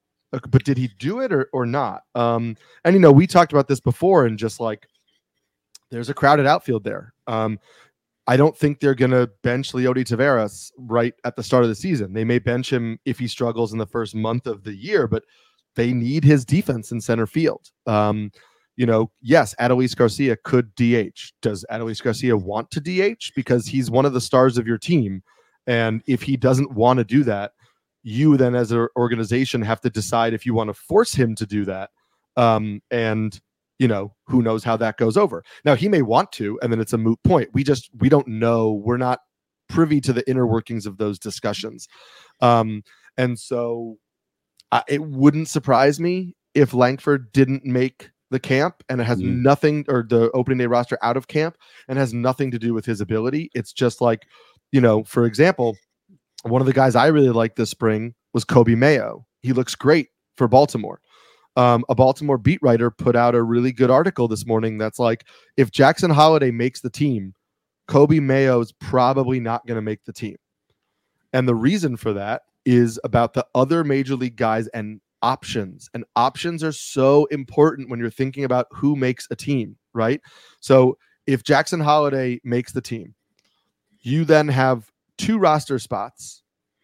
but did he do it or, or not? Um, and, you know, we talked about this before, and just like, there's a crowded outfield there. Um, I don't think they're going to bench Leody Taveras right at the start of the season. They may bench him if he struggles in the first month of the year, but they need his defense in center field. Um, you know, yes, Adolis Garcia could D H. Does Adolis Garcia want to D H? Because he's one of the stars of your team. And if he doesn't want to do that, you then as an organization have to decide if you want to force him to do that. Um, and you know, who knows how that goes over. Now, he may want to, and then it's a moot point. We just, we don't know. We're not privy to the inner workings of those discussions. Um, and so uh, it wouldn't surprise me if Langford didn't make the camp, and it has mm. nothing, or the opening day roster out of camp, and has nothing to do with his ability. It's just like, you know, for example, one of the guys I really liked this spring was Kobe Mayo. He looks great for Baltimore. Um, a Baltimore beat writer put out a really good article this morning that's like, if Jackson Holliday makes the team, Kobe Mayo is probably not going to make the team. And the reason for that is about the other major league guys and options. And options are so important when you're thinking about who makes a team, right? So if Jackson Holliday makes the team, you then have two roster spots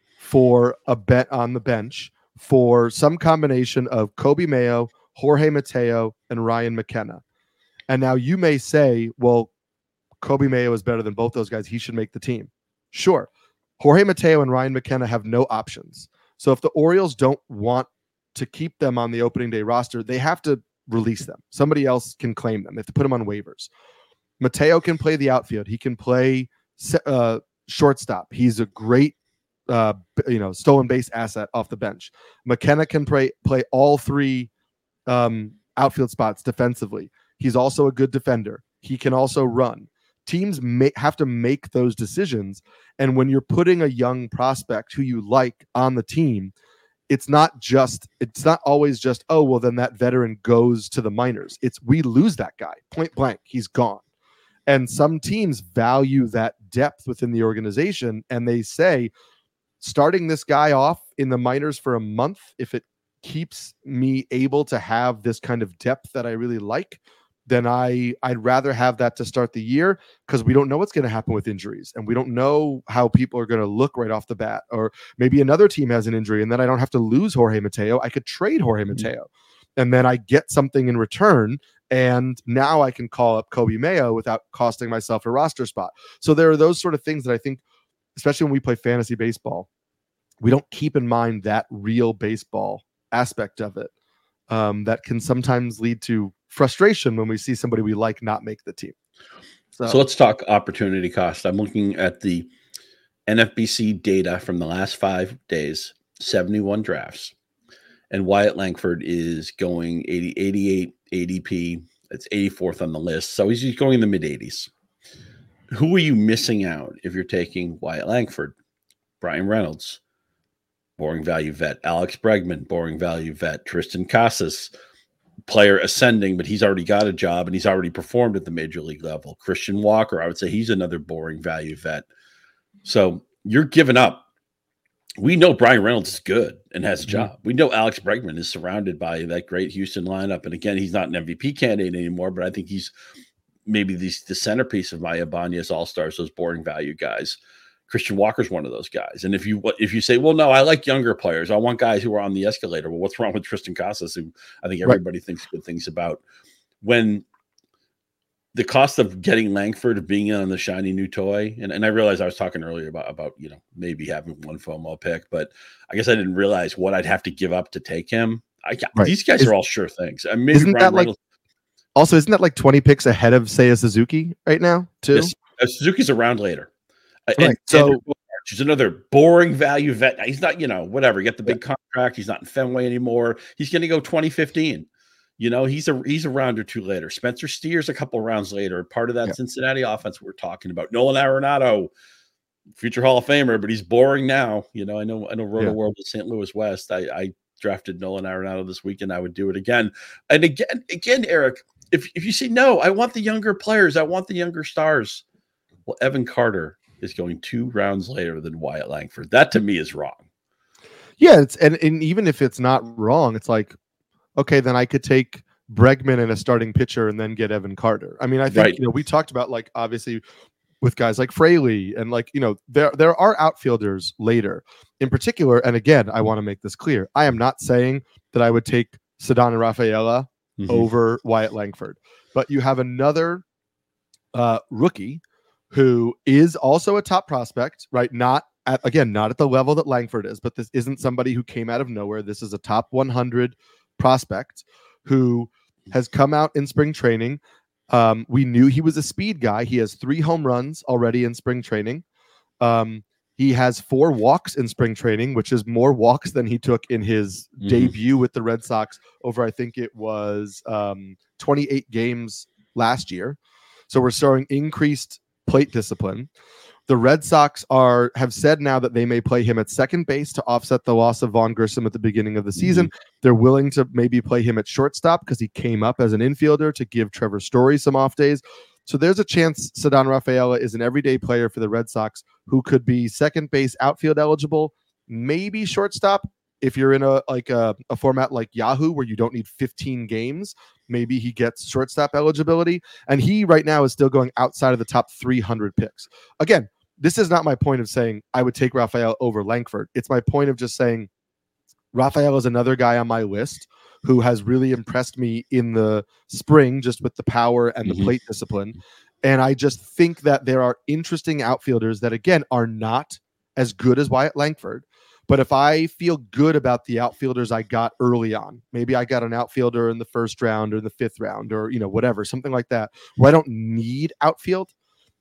for a bet on the bench for some combination of Kobe Mayo, Jorge Mateo, and Ryan McKenna. And now you may say, well, Kobe Mayo is better than both those guys. He should make the team. Sure. Jorge Mateo and Ryan McKenna have no options. So if the Orioles don't want to keep them on the opening day roster, they have to release them. Somebody else can claim them. They have to put them on waivers. Mateo can play the outfield. He can play uh, shortstop. He's a great uh, you know, stolen base asset off the bench. McKenna can play play all three um, outfield spots defensively. He's also a good defender. He can also run. Teams may have to make those decisions. And when you're putting a young prospect who you like on the team, it's not just, it's not always just, oh, well, then that veteran goes to the minors. It's we lose that guy point blank. He's gone. And some teams value that depth within the organization. And they say, starting this guy off in the minors for a month, if it keeps me able to have this kind of depth that I really like, then I, I'd rather have that to start the year, because we don't know what's going to happen with injuries, and we don't know how people are going to look right off the bat. Or maybe another team has an injury, and then I don't have to lose Jorge Mateo. I could trade Jorge mm-hmm. Mateo, and then I get something in return, and now I can call up Kobe Mayo without costing myself a roster spot. So there are those sort of things that I think, especially when we play fantasy baseball, we don't keep in mind that real baseball aspect of it. Um, that can sometimes lead to frustration when we see somebody we like not make the team. So, so let's talk opportunity cost. I'm looking at the N F B C data from the last five days, seventy-one drafts, and Wyatt Langford is going eighty, eighty-eight A D P. It's eighty-fourth on the list. So he's going in the mid eighties. Who are you missing out if you're taking Wyatt Langford? Brian Reynolds, boring value vet. Alex Bregman, boring value vet. Tristan Casas, player ascending, but he's already got a job and he's already performed at the major league level. Christian Walker, I would say he's another boring value vet. So you're giving up. We know Brian Reynolds is good and has a job. Mm-hmm. We know Alex Bregman is surrounded by that great Houston lineup. And again, he's not an M V P candidate anymore, but I think he's maybe the, the centerpiece of my Ibanez All-Stars, those boring value guys. Christian Walker's one of those guys. And if you if you say, well, no, I like younger players. I want guys who are on the escalator. Well, what's wrong with Tristan Casas, who I think everybody right. thinks good things about? When the cost of getting Langford, of being in on the shiny new toy, and, and I realized I was talking earlier about, about, you know, maybe having one FOMO pick, but I guess I didn't realize what I'd have to give up to take him. I, right. These guys Is, are all sure things. I mean, isn't that Reynolds, like, also, isn't that like twenty picks ahead of, say, a Suzuki right now, too? Yes, uh, Suzuki's around later. Right. And, so and he's another boring value vet. He's not, you know, whatever. Get the big yeah. contract. He's not in Fenway anymore. He's going to go twenty fifteen. You know, he's a he's a round or two later. Spencer Steers a couple rounds later. Part of that yeah. Cincinnati offense we're talking about. Nolan Arenado, future Hall of Famer, but he's boring now. You know, I know I know Roto yeah. World with Saint Louis West. I, I drafted Nolan Arenado this weekend. I would do it again. And again, again, Eric, if if you say no, I want the younger players. I want the younger stars. Well, Evan Carter is going two rounds later than Wyatt Langford. That to me is wrong. Yeah, it's and, and even if it's not wrong, it's like, okay, then I could take Bregman and a starting pitcher and then get Evan Carter. I mean, I think right. you know, we talked about, like, obviously with guys like Fraley and, like, you know, there there are outfielders later in particular. And again, I want to make this clear. I am not saying that I would take Ceddanne Rafaela mm-hmm. over Wyatt Langford, but you have another uh, rookie who is also a top prospect, right? Not at, again, not at the level that Langford is, but this isn't somebody who came out of nowhere. This is a top one hundred prospect who has come out in spring training. Um, we knew he was a speed guy. He has three home runs already in spring training. Um, he has four walks in spring training, which is more walks than he took in his mm-hmm. debut with the Red Sox over, I think it was um, twenty-eight games last year. So we're showing increased plate discipline. The Red Sox are have said now that they may play him at second base to offset the loss of Vaughn Grissom at the beginning of the season. Mm-hmm. They're willing to maybe play him at shortstop because he came up as an infielder to give Trevor Story some off days. So there's a chance Ceddanne Rafaela is an everyday player for the Red Sox who could be second base outfield eligible, maybe shortstop. If you're in a like a, a format like Yahoo where you don't need fifteen games, maybe he gets shortstop eligibility. And he right now is still going outside of the top three hundred picks. Again, this is not my point of saying I would take Rafael over Langford. It's my point of just saying Rafael is another guy on my list who has really impressed me in the spring, just with the power and the mm-hmm. plate discipline. And I just think that there are interesting outfielders that, again, are not as good as Wyatt Langford. But if I feel good about the outfielders I got early on, maybe I got an outfielder in the first round or the fifth round or, you know, whatever, something like that, where I don't need outfield,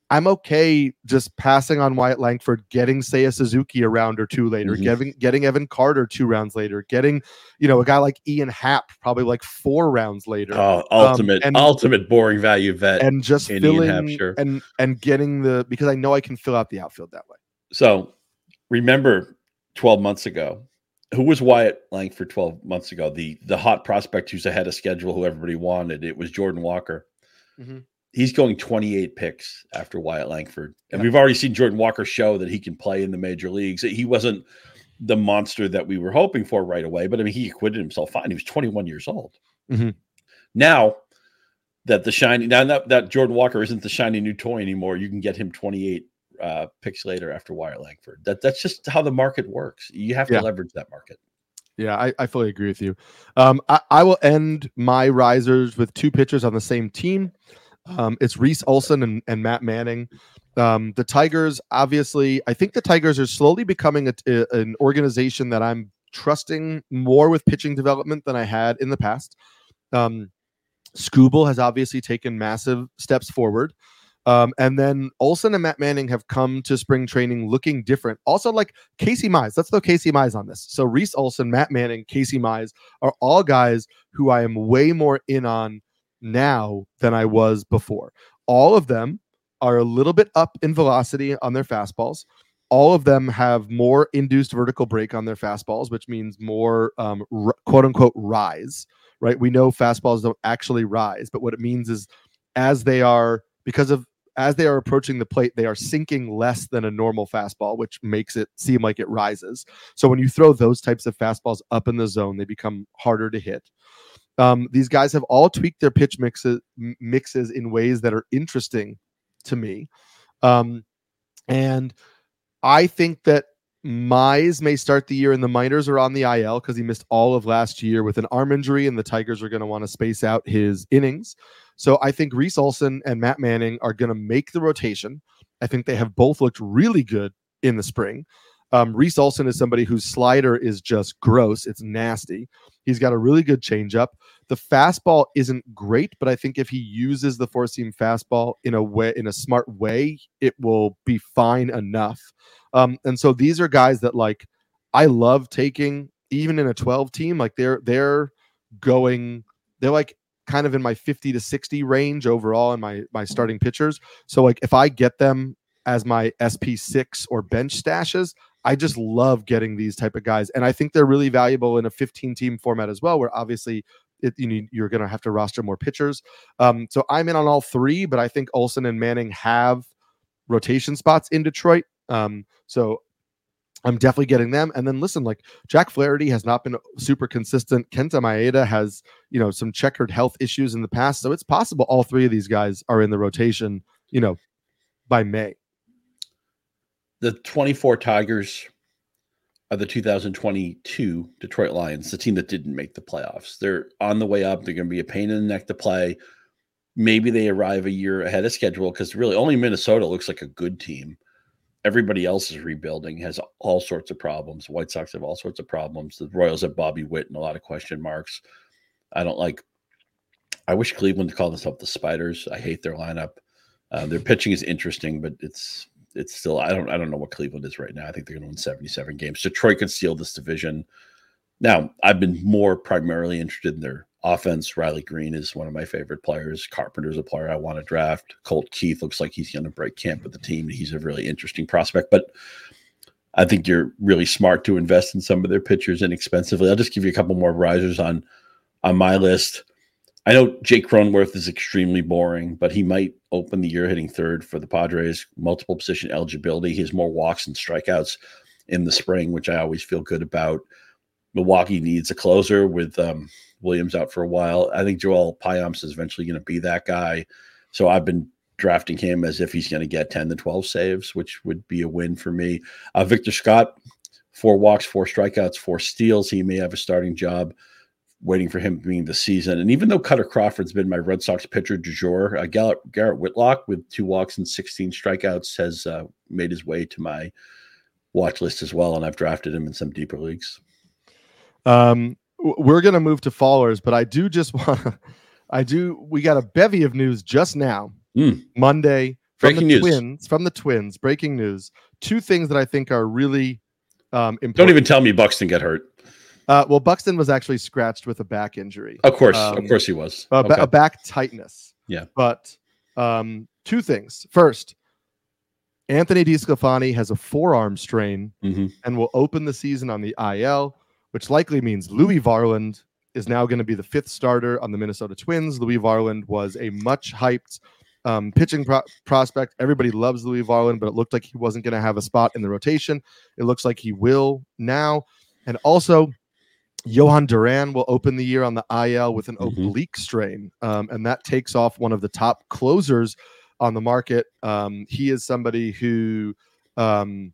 I'm okay just passing on Wyatt Langford, getting Seiya Suzuki a round or two later, Mm-hmm. getting getting Evan Carter two rounds later, getting, you know, a guy like Ian Happ probably like four rounds later. Oh, ultimate, um, and, ultimate boring value vet. and just Ian filling Hampshire. and and getting the, because I know I can fill out the outfield that way. So remember twelve months ago, who was Wyatt Langford twelve months ago? The the hot prospect who's ahead of schedule, who everybody wanted. It was Jordan Walker. Mm-hmm. He's going twenty-eight picks after Wyatt Langford. And Yeah. we've already seen Jordan Walker show that he can play in the major leagues. He wasn't the monster that we were hoping for right away, but I mean, he acquitted himself fine. He was twenty-one years old. Mm-hmm. Now that the shiny, now that, that Jordan Walker isn't the shiny new toy anymore, you can get him twenty-eight uh, picks later after Wyatt Langford. That, that's just how the market works. You have to Yeah. leverage that market. Yeah, I, I fully agree with you. Um, I, I will end my risers with two pitchers on the same team. Um, it's Reese Olson and, and Matt Manning. Um, the Tigers, obviously, I think the Tigers are slowly becoming a, a, an organization that I'm trusting more with pitching development than I had in the past. Um, Skubal has obviously taken massive steps forward. Um, and then Olson and Matt Manning have come to spring training looking different. Also, like Casey Mize. Let's throw Casey Mize on this. So Reese Olson, Matt Manning, Casey Mize are all guys who I am way more in on now than I was before. All of them are a little bit up in velocity on their fastballs. All of them have more induced vertical break on their fastballs, which means more um, r- quote unquote rise, right? We know fastballs don't actually rise, but what it means is as they are, because of, as they are approaching the plate, they are sinking less than a normal fastball, which makes it seem like it rises. So when you throw those types of fastballs up in the zone, they become harder to hit. Um, these guys have all tweaked their pitch mixes, mixes in ways that are interesting to me. Um, and I think that Mize may start the year in the minors or on the I L because he missed all of last year with an arm injury, and the Tigers are going to want to space out his innings. So I think Reese Olson and Matt Manning are going to make the rotation. I think they have both looked really good in the spring. Um, Reese Olson is somebody whose slider is just gross. It's nasty. He's got a really good changeup. The fastball isn't great, but I think if he uses the four-seam fastball in a way, in a smart way, it will be fine enough. Um, and so these are guys that like I love taking, even in a twelve team. Like they're they're going, they're like kind of in my fifty to sixty range overall in my my starting pitchers. So like if I get them as my S P six or bench stashes, I just love getting these type of guys. And I think they're really valuable in a fifteen team format as well, where obviously it, you need, you're going to have to roster more pitchers. Um, so I'm in on all three, but I think Olson and Manning have rotation spots in Detroit. Um, so I'm definitely getting them. And then listen, like Jack Flaherty has not been super consistent. Kenta Maeda has, you know, some checkered health issues in the past. So it's possible all three of these guys are in the rotation, you know, by May. The twenty-four Tigers are the two thousand twenty-two Detroit Lions, the team that didn't make the playoffs. They're on the way up. They're going to be a pain in the neck to play. Maybe they arrive a year ahead of schedule because really only Minnesota looks like a good team. Everybody else is rebuilding, has all sorts of problems. White Sox have all sorts of problems. The Royals have Bobby Witt and a lot of question marks. I don't like – I wish Cleveland called themselves the Spiders. I hate their lineup. Uh, their pitching is interesting, but it's it's still – I don't I don't know what Cleveland is right now. I think they're going to win seventy-seven games. Detroit could steal this division. Now, I've been more primarily interested in their offense. Riley Green is one of my favorite players. Carpenter's a player I want to draft. Colt Keith looks like he's going to break camp with the team. He's a really interesting prospect. But I think you're really smart to invest in some of their pitchers inexpensively. I'll just give you a couple more risers on, on my list. I know Jake Cronenworth is extremely boring, but he might open the year hitting third for the Padres. Multiple position eligibility. He has more walks and strikeouts in the spring, which I always feel good about. Milwaukee needs a closer with um, Williams out for a while. I think Joel Payamps is eventually going to be that guy. So I've been drafting him as if he's going to get ten to twelve saves, which would be a win for me. Uh, Victor Scott, four walks, four strikeouts, four steals. He may have a starting job waiting for him being the season. And even though Cutter Crawford's been my Red Sox pitcher du jour, uh, Garrett, Garrett Whitlock with two walks and sixteen strikeouts has uh, made his way to my watch list as well. And I've drafted him in some deeper leagues. Um, we're going to move to fallers, but I do just want to, I do, we got a bevy of news just now, mm. Monday, from Breaking the news. Twins, from the Twins, breaking news. Two things that I think are really um, important. Don't even tell me Buxton got hurt. Uh, well, Buxton was actually scratched with a back injury. Of course, Um, of course he was. A, ba- Okay. a back tightness. Yeah. But um, two things. First, Anthony DeSclafani has a forearm strain Mhm. and will open the season on the I L, which likely means Louis Varland is now going to be the fifth starter on the Minnesota Twins. Louis Varland was a much hyped um, pitching pro- prospect. Everybody loves Louis Varland, but it looked like he wasn't going to have a spot in the rotation. It looks like he will now. And also, Johan Duran will open the year on the I L with an Mhm. oblique strain, um, and that takes off one of the top closers on the market. Um, he is somebody who um,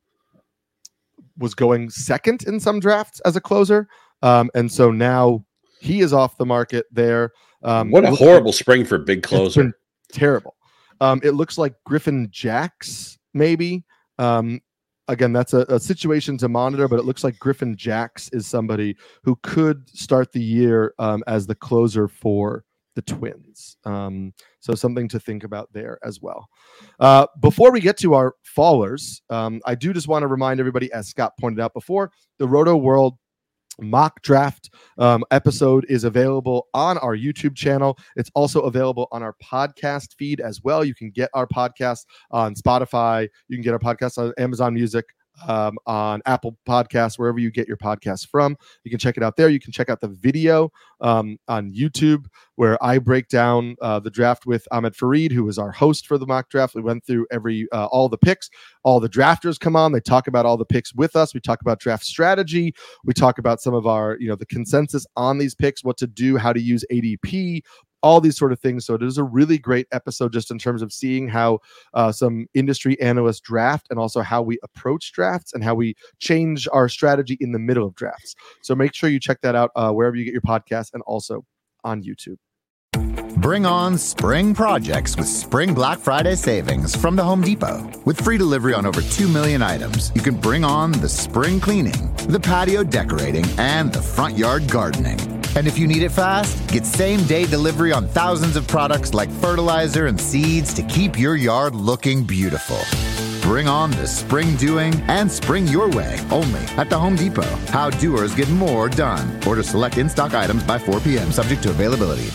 was going second in some drafts as a closer, um, and so now he is off the market there. Um, What a looks horrible like- spring for big it's closer. been terrible. Um, it looks like Griffin Jacks, maybe. Um, again, that's a, a situation to monitor, but it looks like Griffin Jacks is somebody who could start the year um, as the closer for the Twins. Um, so something to think about there as well. Uh, before we get to our fallers, um, I do just want to remind everybody, as Scott pointed out before, the Roto World mock draft um, episode is available on our YouTube channel. It's also available on our podcast feed as well. You can get our podcast on Spotify. You can get our podcast on Amazon Music, um, on Apple Podcasts, wherever you get your podcasts from. You can check it out there. You can check out the video um, on YouTube, where I break down uh, the draft with Ahmed Fareed, who was our host for the mock draft. We went through every uh, all the picks. All the drafters come on. They talk about all the picks with us. We talk about draft strategy. We talk about some of our, you know, the consensus on these picks, what to do, how to use A D P, all these sort of things. So it is a really great episode just in terms of seeing how uh, some industry analysts draft, and also how we approach drafts and how we change our strategy in the middle of drafts. So make sure you check that out uh, wherever you get your podcast, and also on YouTube. Bring on spring projects with Spring Black Friday savings from the Home Depot. With free delivery on over two million items, you can bring on the spring cleaning, the patio decorating, and the front yard gardening. And if you need it fast, get same-day delivery on thousands of products like fertilizer and seeds to keep your yard looking beautiful. Bring on the spring doing and spring your way only at the Home Depot. How doers get more done. Order select in-stock items by four p.m. subject to availability.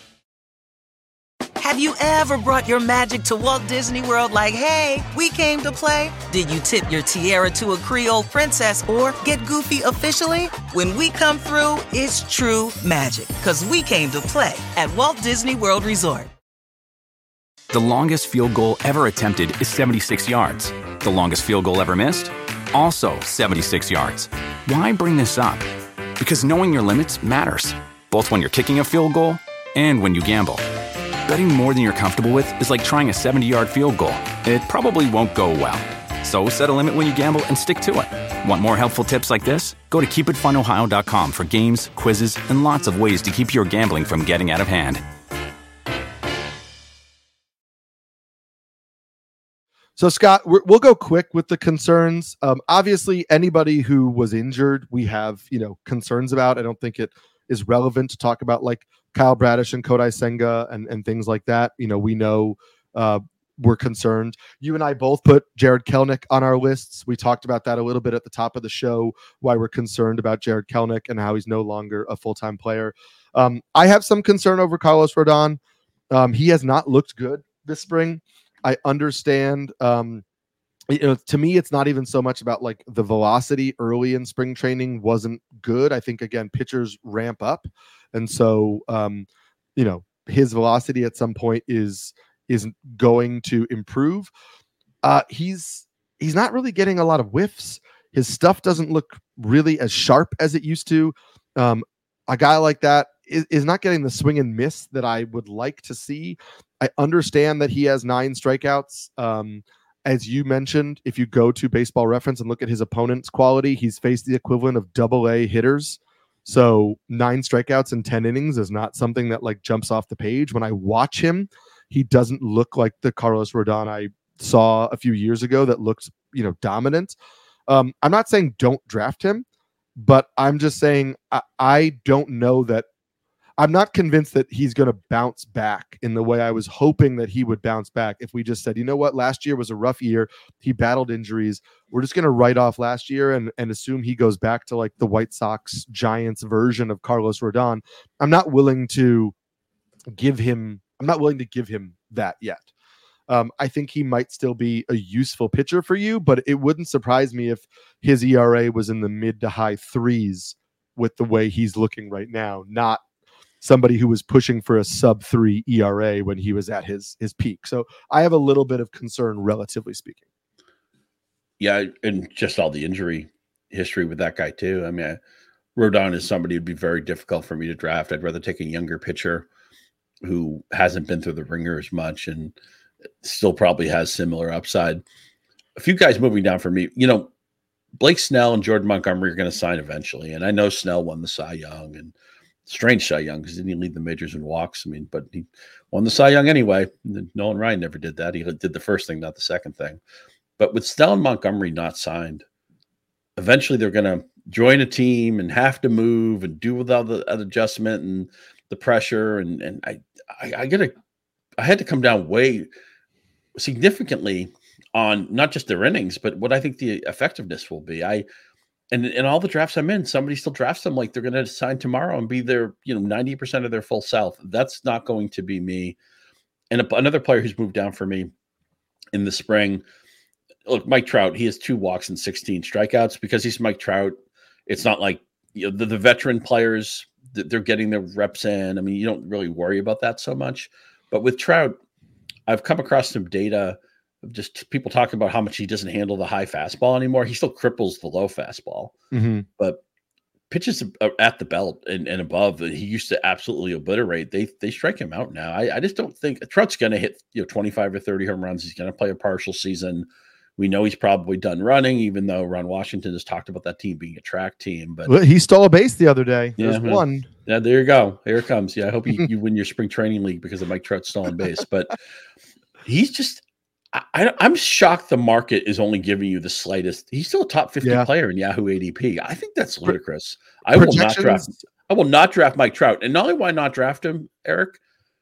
Have you ever brought your magic to Walt Disney World like, hey, we came to play? Did you tip your tiara to a Creole princess or get goofy officially? When we come through, it's true magic, because we came to play at Walt Disney World Resort. The longest field goal ever attempted is seventy-six yards. The longest field goal ever missed? Also seventy-six yards. Why bring this up? Because knowing your limits matters, both when you're kicking a field goal and when you gamble. Betting more than you're comfortable with is like trying a seventy-yard field goal. It probably won't go well. So set a limit when you gamble and stick to it. Want more helpful tips like this? Go to keep it fun ohio dot com for games, quizzes, and lots of ways to keep your gambling from getting out of hand. So, Scott, we're, we'll go quick with the concerns. Um, obviously, anybody who was injured, we have, you know, concerns about. I don't think it is relevant to talk about like Kyle Bradish and Kodai Senga and, and things like that. You know, we know uh, we're concerned. You and I both put Jared Kelenic on our lists. We talked about that a little bit at the top of the show, why we're concerned about Jared Kelenic and how he's no longer a full-time player. Um, I have some concern over Carlos Rodon. Um, he has not looked good this spring. I understand. Um, you know, to me, it's not even so much about like the velocity early in spring training wasn't good. I think, again, pitchers ramp up. And so, um, you know, his velocity at some point is is going to improve. Uh, he's he's not really getting a lot of whiffs. His stuff doesn't look really as sharp as it used to. Um, a guy like that is, is not getting the swing and miss that I would like to see. I understand that he has nine strikeouts. Um, as you mentioned, if you go to Baseball Reference and look at his opponent's quality, he's faced the equivalent of double A hitters. So nine strikeouts in ten innings is not something that like jumps off the page. When I watch him, he doesn't look like the Carlos Rodon I saw a few years ago that looked, you know, dominant. Um, I'm not saying don't draft him, but I'm just saying I, I don't know that. I'm not convinced that he's going to bounce back in the way I was hoping that he would bounce back. If we just said, you know what, last year was a rough year. He battled injuries. We're just going to write off last year and, and assume he goes back to like the White Sox Giants version of Carlos Rodon. I'm not willing to give him, I'm not willing to give him that yet. Um, I think he might still be a useful pitcher for you, but it wouldn't surprise me if his E R A was in the mid to high threes with the way he's looking right now, not somebody who was pushing for a sub three E R A when he was at his his peak. So I have a little bit of concern, relatively speaking. Yeah, and just all the injury history with that guy too. I mean, I, Rodon is somebody who'd be very difficult for me to draft. I'd rather take a younger pitcher who hasn't been through the ringer as much and still probably has similar upside. A few guys moving down for me, you know, Blake Snell and Jordan Montgomery are going to sign eventually. And I know Snell won the Cy Young, and strange Cy Young because he didn't lead the majors in walks. I mean, but he won the Cy Young anyway. Nolan Ryan never did that. He did the first thing, not the second thing. But with Snell and Montgomery not signed, eventually they're going to join a team and have to move and do without the adjustment and the pressure. And and I I, I get a I had to come down way significantly on not just their innings, but what I think the effectiveness will be. I and in all the drafts I'm in, somebody still drafts them like they're going to sign tomorrow and be their, you know, ninety percent of their full self. That's not going to be me. And a, another player who's moved down for me in the spring, look, Mike Trout, he has two walks and sixteen strikeouts because he's Mike Trout. It's not like, you know, the, the veteran players, they're getting their reps in. I mean, you don't really worry about that so much. But with Trout, I've come across some data of just people talking about how much he doesn't handle the high fastball anymore. He still cripples the low fastball, mm-hmm. but pitches at the belt and, and above that he used to absolutely obliterate. They they strike him out now. I, I just don't think Trout's going to hit, you know, twenty-five or thirty home runs. He's going to play a partial season. We know he's probably done running, even though Ron Washington has talked about that team being a track team. But well, he stole a base the other day. Yeah, There's one. Yeah, there you go. Here it comes. Yeah, I hope you, you win your spring training league because of Mike Trout stolen base. But he's just, I, I'm shocked the market is only giving you the slightest. He's still a top fifty yeah. player in Yahoo A D P. I think that's ludicrous. I will not draft. I will not draft Mike Trout. And not only why not draft him, Eric,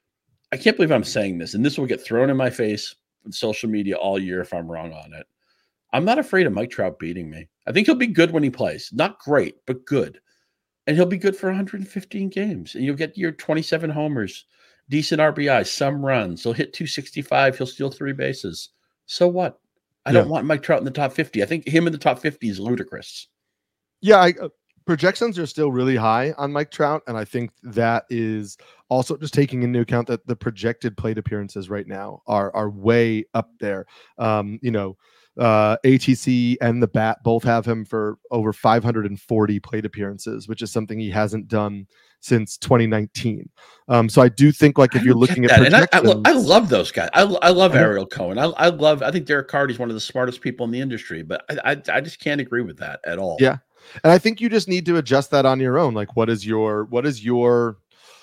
I can't believe I'm saying this, and this will get thrown in my face on social media all year if I'm wrong on it. I'm not afraid of Mike Trout beating me. I think he'll be good when he plays. Not great, but good. And he'll be good for one hundred fifteen games. And you'll get your twenty-seven homers, decent R B I, some runs. He'll hit two sixty-five. He'll steal three bases. So what? I yeah. don't want Mike Trout in the top fifty. I think him in the top fifty is ludicrous. Yeah, I, uh, projections are still really high on Mike Trout. And I think that is also just taking into account that the projected plate appearances right now are, are way up there. Um, you know, Uh, A T C and the Bat both have him for over five hundred forty plate appearances, which is something he hasn't done since twenty nineteen. Um, so I do think, like, if you're looking at projections, I, I, lo- I love those guys. I, I love Ariel Cohen. I, I love. I think Derek Carty's one of the smartest people in the industry, but I, I, I just can't agree with that at all. Yeah, and I think you just need to adjust that on your own. Like, what is your what is your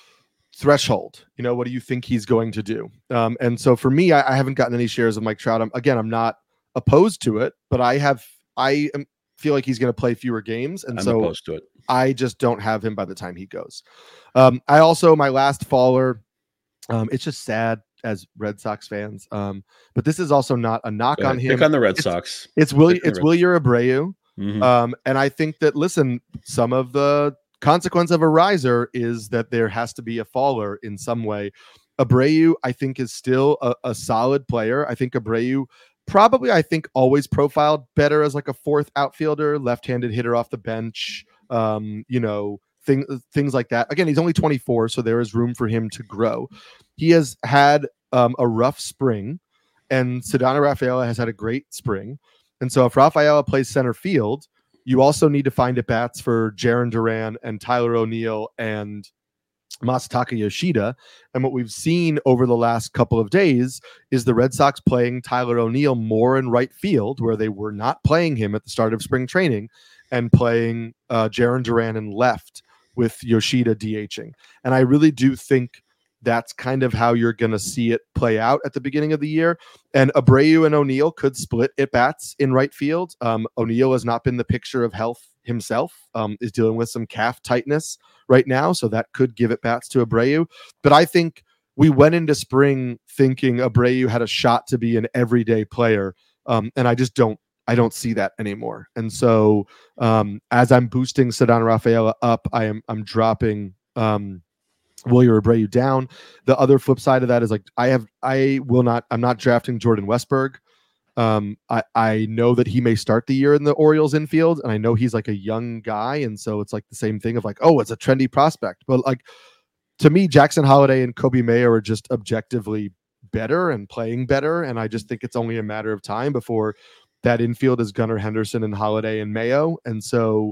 threshold? You know, what do you think he's going to do? Um, and so for me, I, I haven't gotten any shares of Mike Trout. I'm, again, I'm not opposed to it, but I have I am, feel like he's going to play fewer games, and I'm so opposed to it. I just don't have him by the time he goes. Um, I also my last faller. Um, it's just sad as Red Sox fans, um, but this is also not a knock on him. Pick on the Red it's, Sox. It's Willie. It's Wilyer Abreu, mm-hmm. um, and I think that listen, some of the consequence of a riser is that there has to be a faller in some way. Abreu, I think, is still a, a solid player. I think Abreu. Probably, I think, always profiled better as like a fourth outfielder, left-handed hitter off the bench, um, you know, thing, things like that. Again, he's only twenty-four, so there is room for him to grow. He has had um, a rough spring, and Ceddanne Rafaela has had a great spring. And so if Rafaela plays center field, you also need to find at bats for Jarren Duran and Tyler O'Neill and Masataka Yoshida. And what we've seen over the last couple of days is the Red Sox playing Tyler O'Neill more in right field, where they were not playing him at the start of spring training, and playing uh, Jarren Duran in left with Yoshida DHing. And I really do think that's kind of how you're going to see it play out at the beginning of the year. And Abreu and O'Neill could split at bats in right field. Um, O'Neill has not been the picture of health himself, um, is dealing with some calf tightness right now. So that could give it bats to Abreu. But I think we went into spring thinking Abreu had a shot to be an everyday player. Um, and I just don't, I don't see that anymore. And so um, as I'm boosting Ceddanne Rafaela up, I am, I'm dropping um, Wilyer Abreu down. The other flip side of that is like, I have, I will not, I'm not drafting Jordan Westberg. Um, I, I know that he may start the year in the Orioles infield, and I know he's like a young guy. And so it's like the same thing of like, oh, it's a trendy prospect. But like, to me, Jackson Holliday and Kobe Mayo are just objectively better and playing better. And I just think it's only a matter of time before that infield is Gunnar Henderson and Holliday and Mayo. And so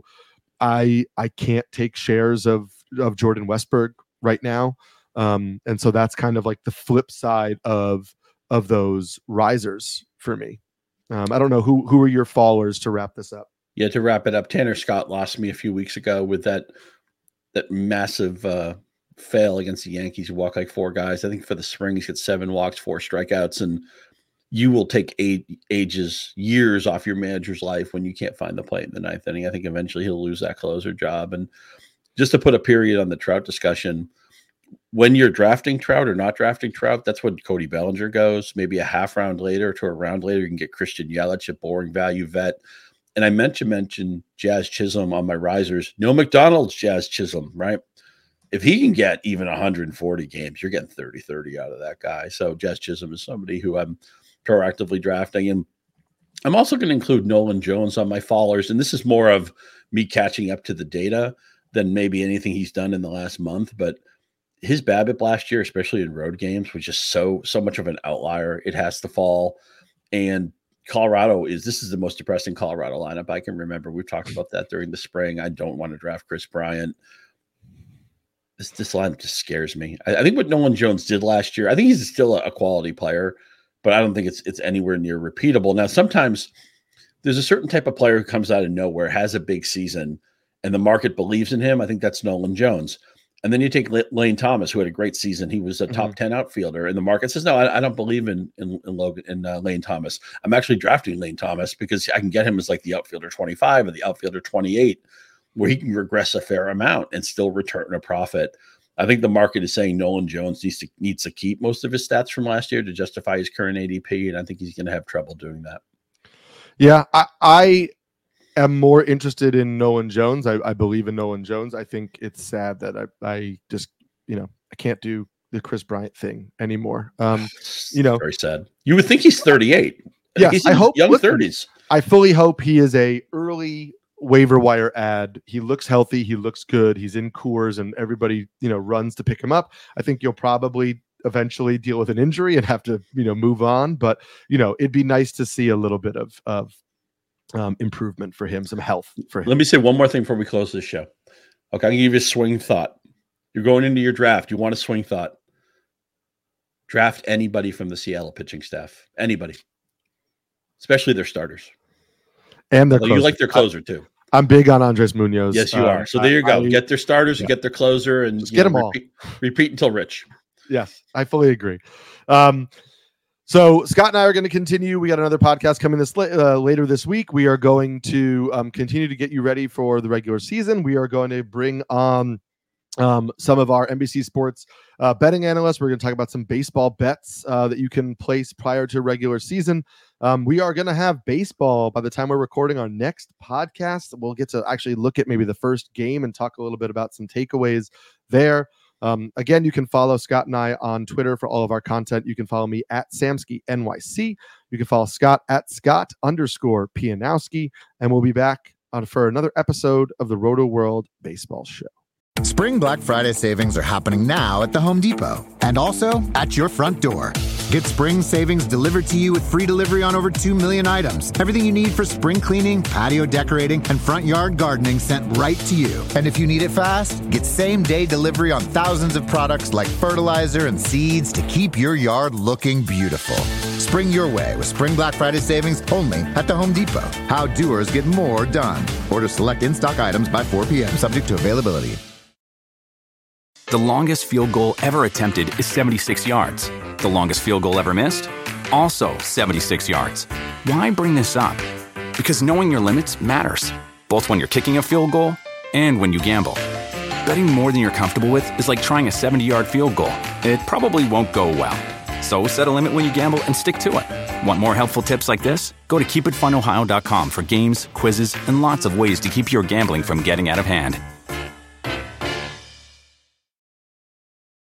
I, I can't take shares of, of Jordan Westberg right now. Um, and so that's kind of like the flip side of, of those risers for me. Um, I don't know who, who are your followers to wrap this up. Yeah. To wrap it up, Tanner Scott lost me a few weeks ago with that, that massive uh, fail against the Yankees. He walked like four guys. I think for the spring, he's got seven walks, four strikeouts, and you will take eight ages, years off your manager's life when you can't find the plate in the ninth inning. I think eventually he'll lose that closer job. And just to put a period on the Trout discussion, when you're drafting Trout or not drafting Trout, that's when Cody Bellinger goes. Maybe a half round later to a round later, you can get Christian Yelich, a boring value vet. And I meant to mention Jazz Chisholm on my risers. No McDonald's Jazz Chisholm, right? If he can get even one hundred forty games, you're getting thirty thirty out of that guy. So Jazz Chisholm is somebody who I'm proactively drafting. And I'm also going to include Nolan Jones on my followers. And this is more of me catching up to the data than maybe anything he's done in the last month. But his BABIP last year, especially in road games, was just so, so much of an outlier. It has to fall. And Colorado is, this is the most depressing Colorado lineup I can remember. We've talked about that during the spring. I don't want to draft Chris Bryant. This, this lineup just scares me. I, I think what Nolan Jones did last year, I think he's still a, a quality player, but I don't think it's it's anywhere near repeatable. Now, sometimes there's a certain type of player who comes out of nowhere, has a big season, and the market believes in him. I think that's Nolan Jones. And then you take Lane Thomas, who had a great season. He was a top mm-hmm. ten outfielder, and the market says, no, I, I don't believe in in, in Logan in uh, Lane Thomas. I'm actually drafting Lane Thomas because I can get him as like the outfielder twenty-five or the outfielder twenty-eight, where he can regress a fair amount and still return a profit. I think the market is saying Nolan Jones needs to needs to keep most of his stats from last year to justify his current A D P, and I think he's going to have trouble doing that. Yeah, I, I am more interested in Nolan Jones. I, I believe in Nolan Jones. I think it's sad that I, I just, you know, I can't do the Chris Bryant thing anymore. Um, you know, very sad. You would think he's thirty-eight. Yeah, I, I hope young listen, thirties. I fully hope he is a early waiver wire ad. He looks healthy. He looks good. He's in Coors and everybody, you know, runs to pick him up. I think you'll probably eventually deal with an injury and have to, you know, move on. But, you know, it'd be nice to see a little bit of, of um, improvement for him, some health for him. Let me say one more thing before we close this show. Okay. I'm going to give you a swing thought. You're going into your draft. You want a swing thought. Draft anybody from the Seattle pitching staff. Anybody. Especially their starters. And their well, you like their closer too. I'm big on Andres Munoz. Yes, you uh, are. So there you go. I, get their starters, yeah. and get their closer, and Just get know, them repeat, all. Repeat until rich. Yes, I fully agree. Um, so Scott and I are going to continue. We got another podcast coming this uh, later this week. We are going to um, continue to get you ready for the regular season. We are going to bring on um, some of our N B C Sports uh, betting analysts. We're going to talk about some baseball bets uh, that you can place prior to regular season. Um, we are going to have baseball by the time we're recording our next podcast. We'll get to actually look at maybe the first game and talk a little bit about some takeaways there. Um, again, you can follow Scott and I on Twitter for all of our content. You can follow me at Samsky N Y C. You can follow Scott at Scott underscore Pianowski. And we'll be back on for another episode of the Roto World Baseball Show. Spring Black Friday savings are happening now at the Home Depot and also at your front door. Get spring savings delivered to you with free delivery on over two million items. Everything you need for spring cleaning, patio decorating, and front yard gardening sent right to you. And if you need it fast, get same-day delivery on thousands of products like fertilizer and seeds to keep your yard looking beautiful. Spring your way with Spring Black Friday savings only at the Home Depot. How doers get more done. Order select in-stock items by four p.m. subject to availability. The longest field goal ever attempted is seventy-six yards. The longest field goal ever missed? Also seventy-six yards. Why bring this up? Because knowing your limits matters, both when you're kicking a field goal and when you gamble. Betting more than you're comfortable with is like trying a seventy-yard field goal. It probably won't go well. So set a limit when you gamble and stick to it. Want more helpful tips like this? Go to keep it fun ohio dot com for games, quizzes, and lots of ways to keep your gambling from getting out of hand.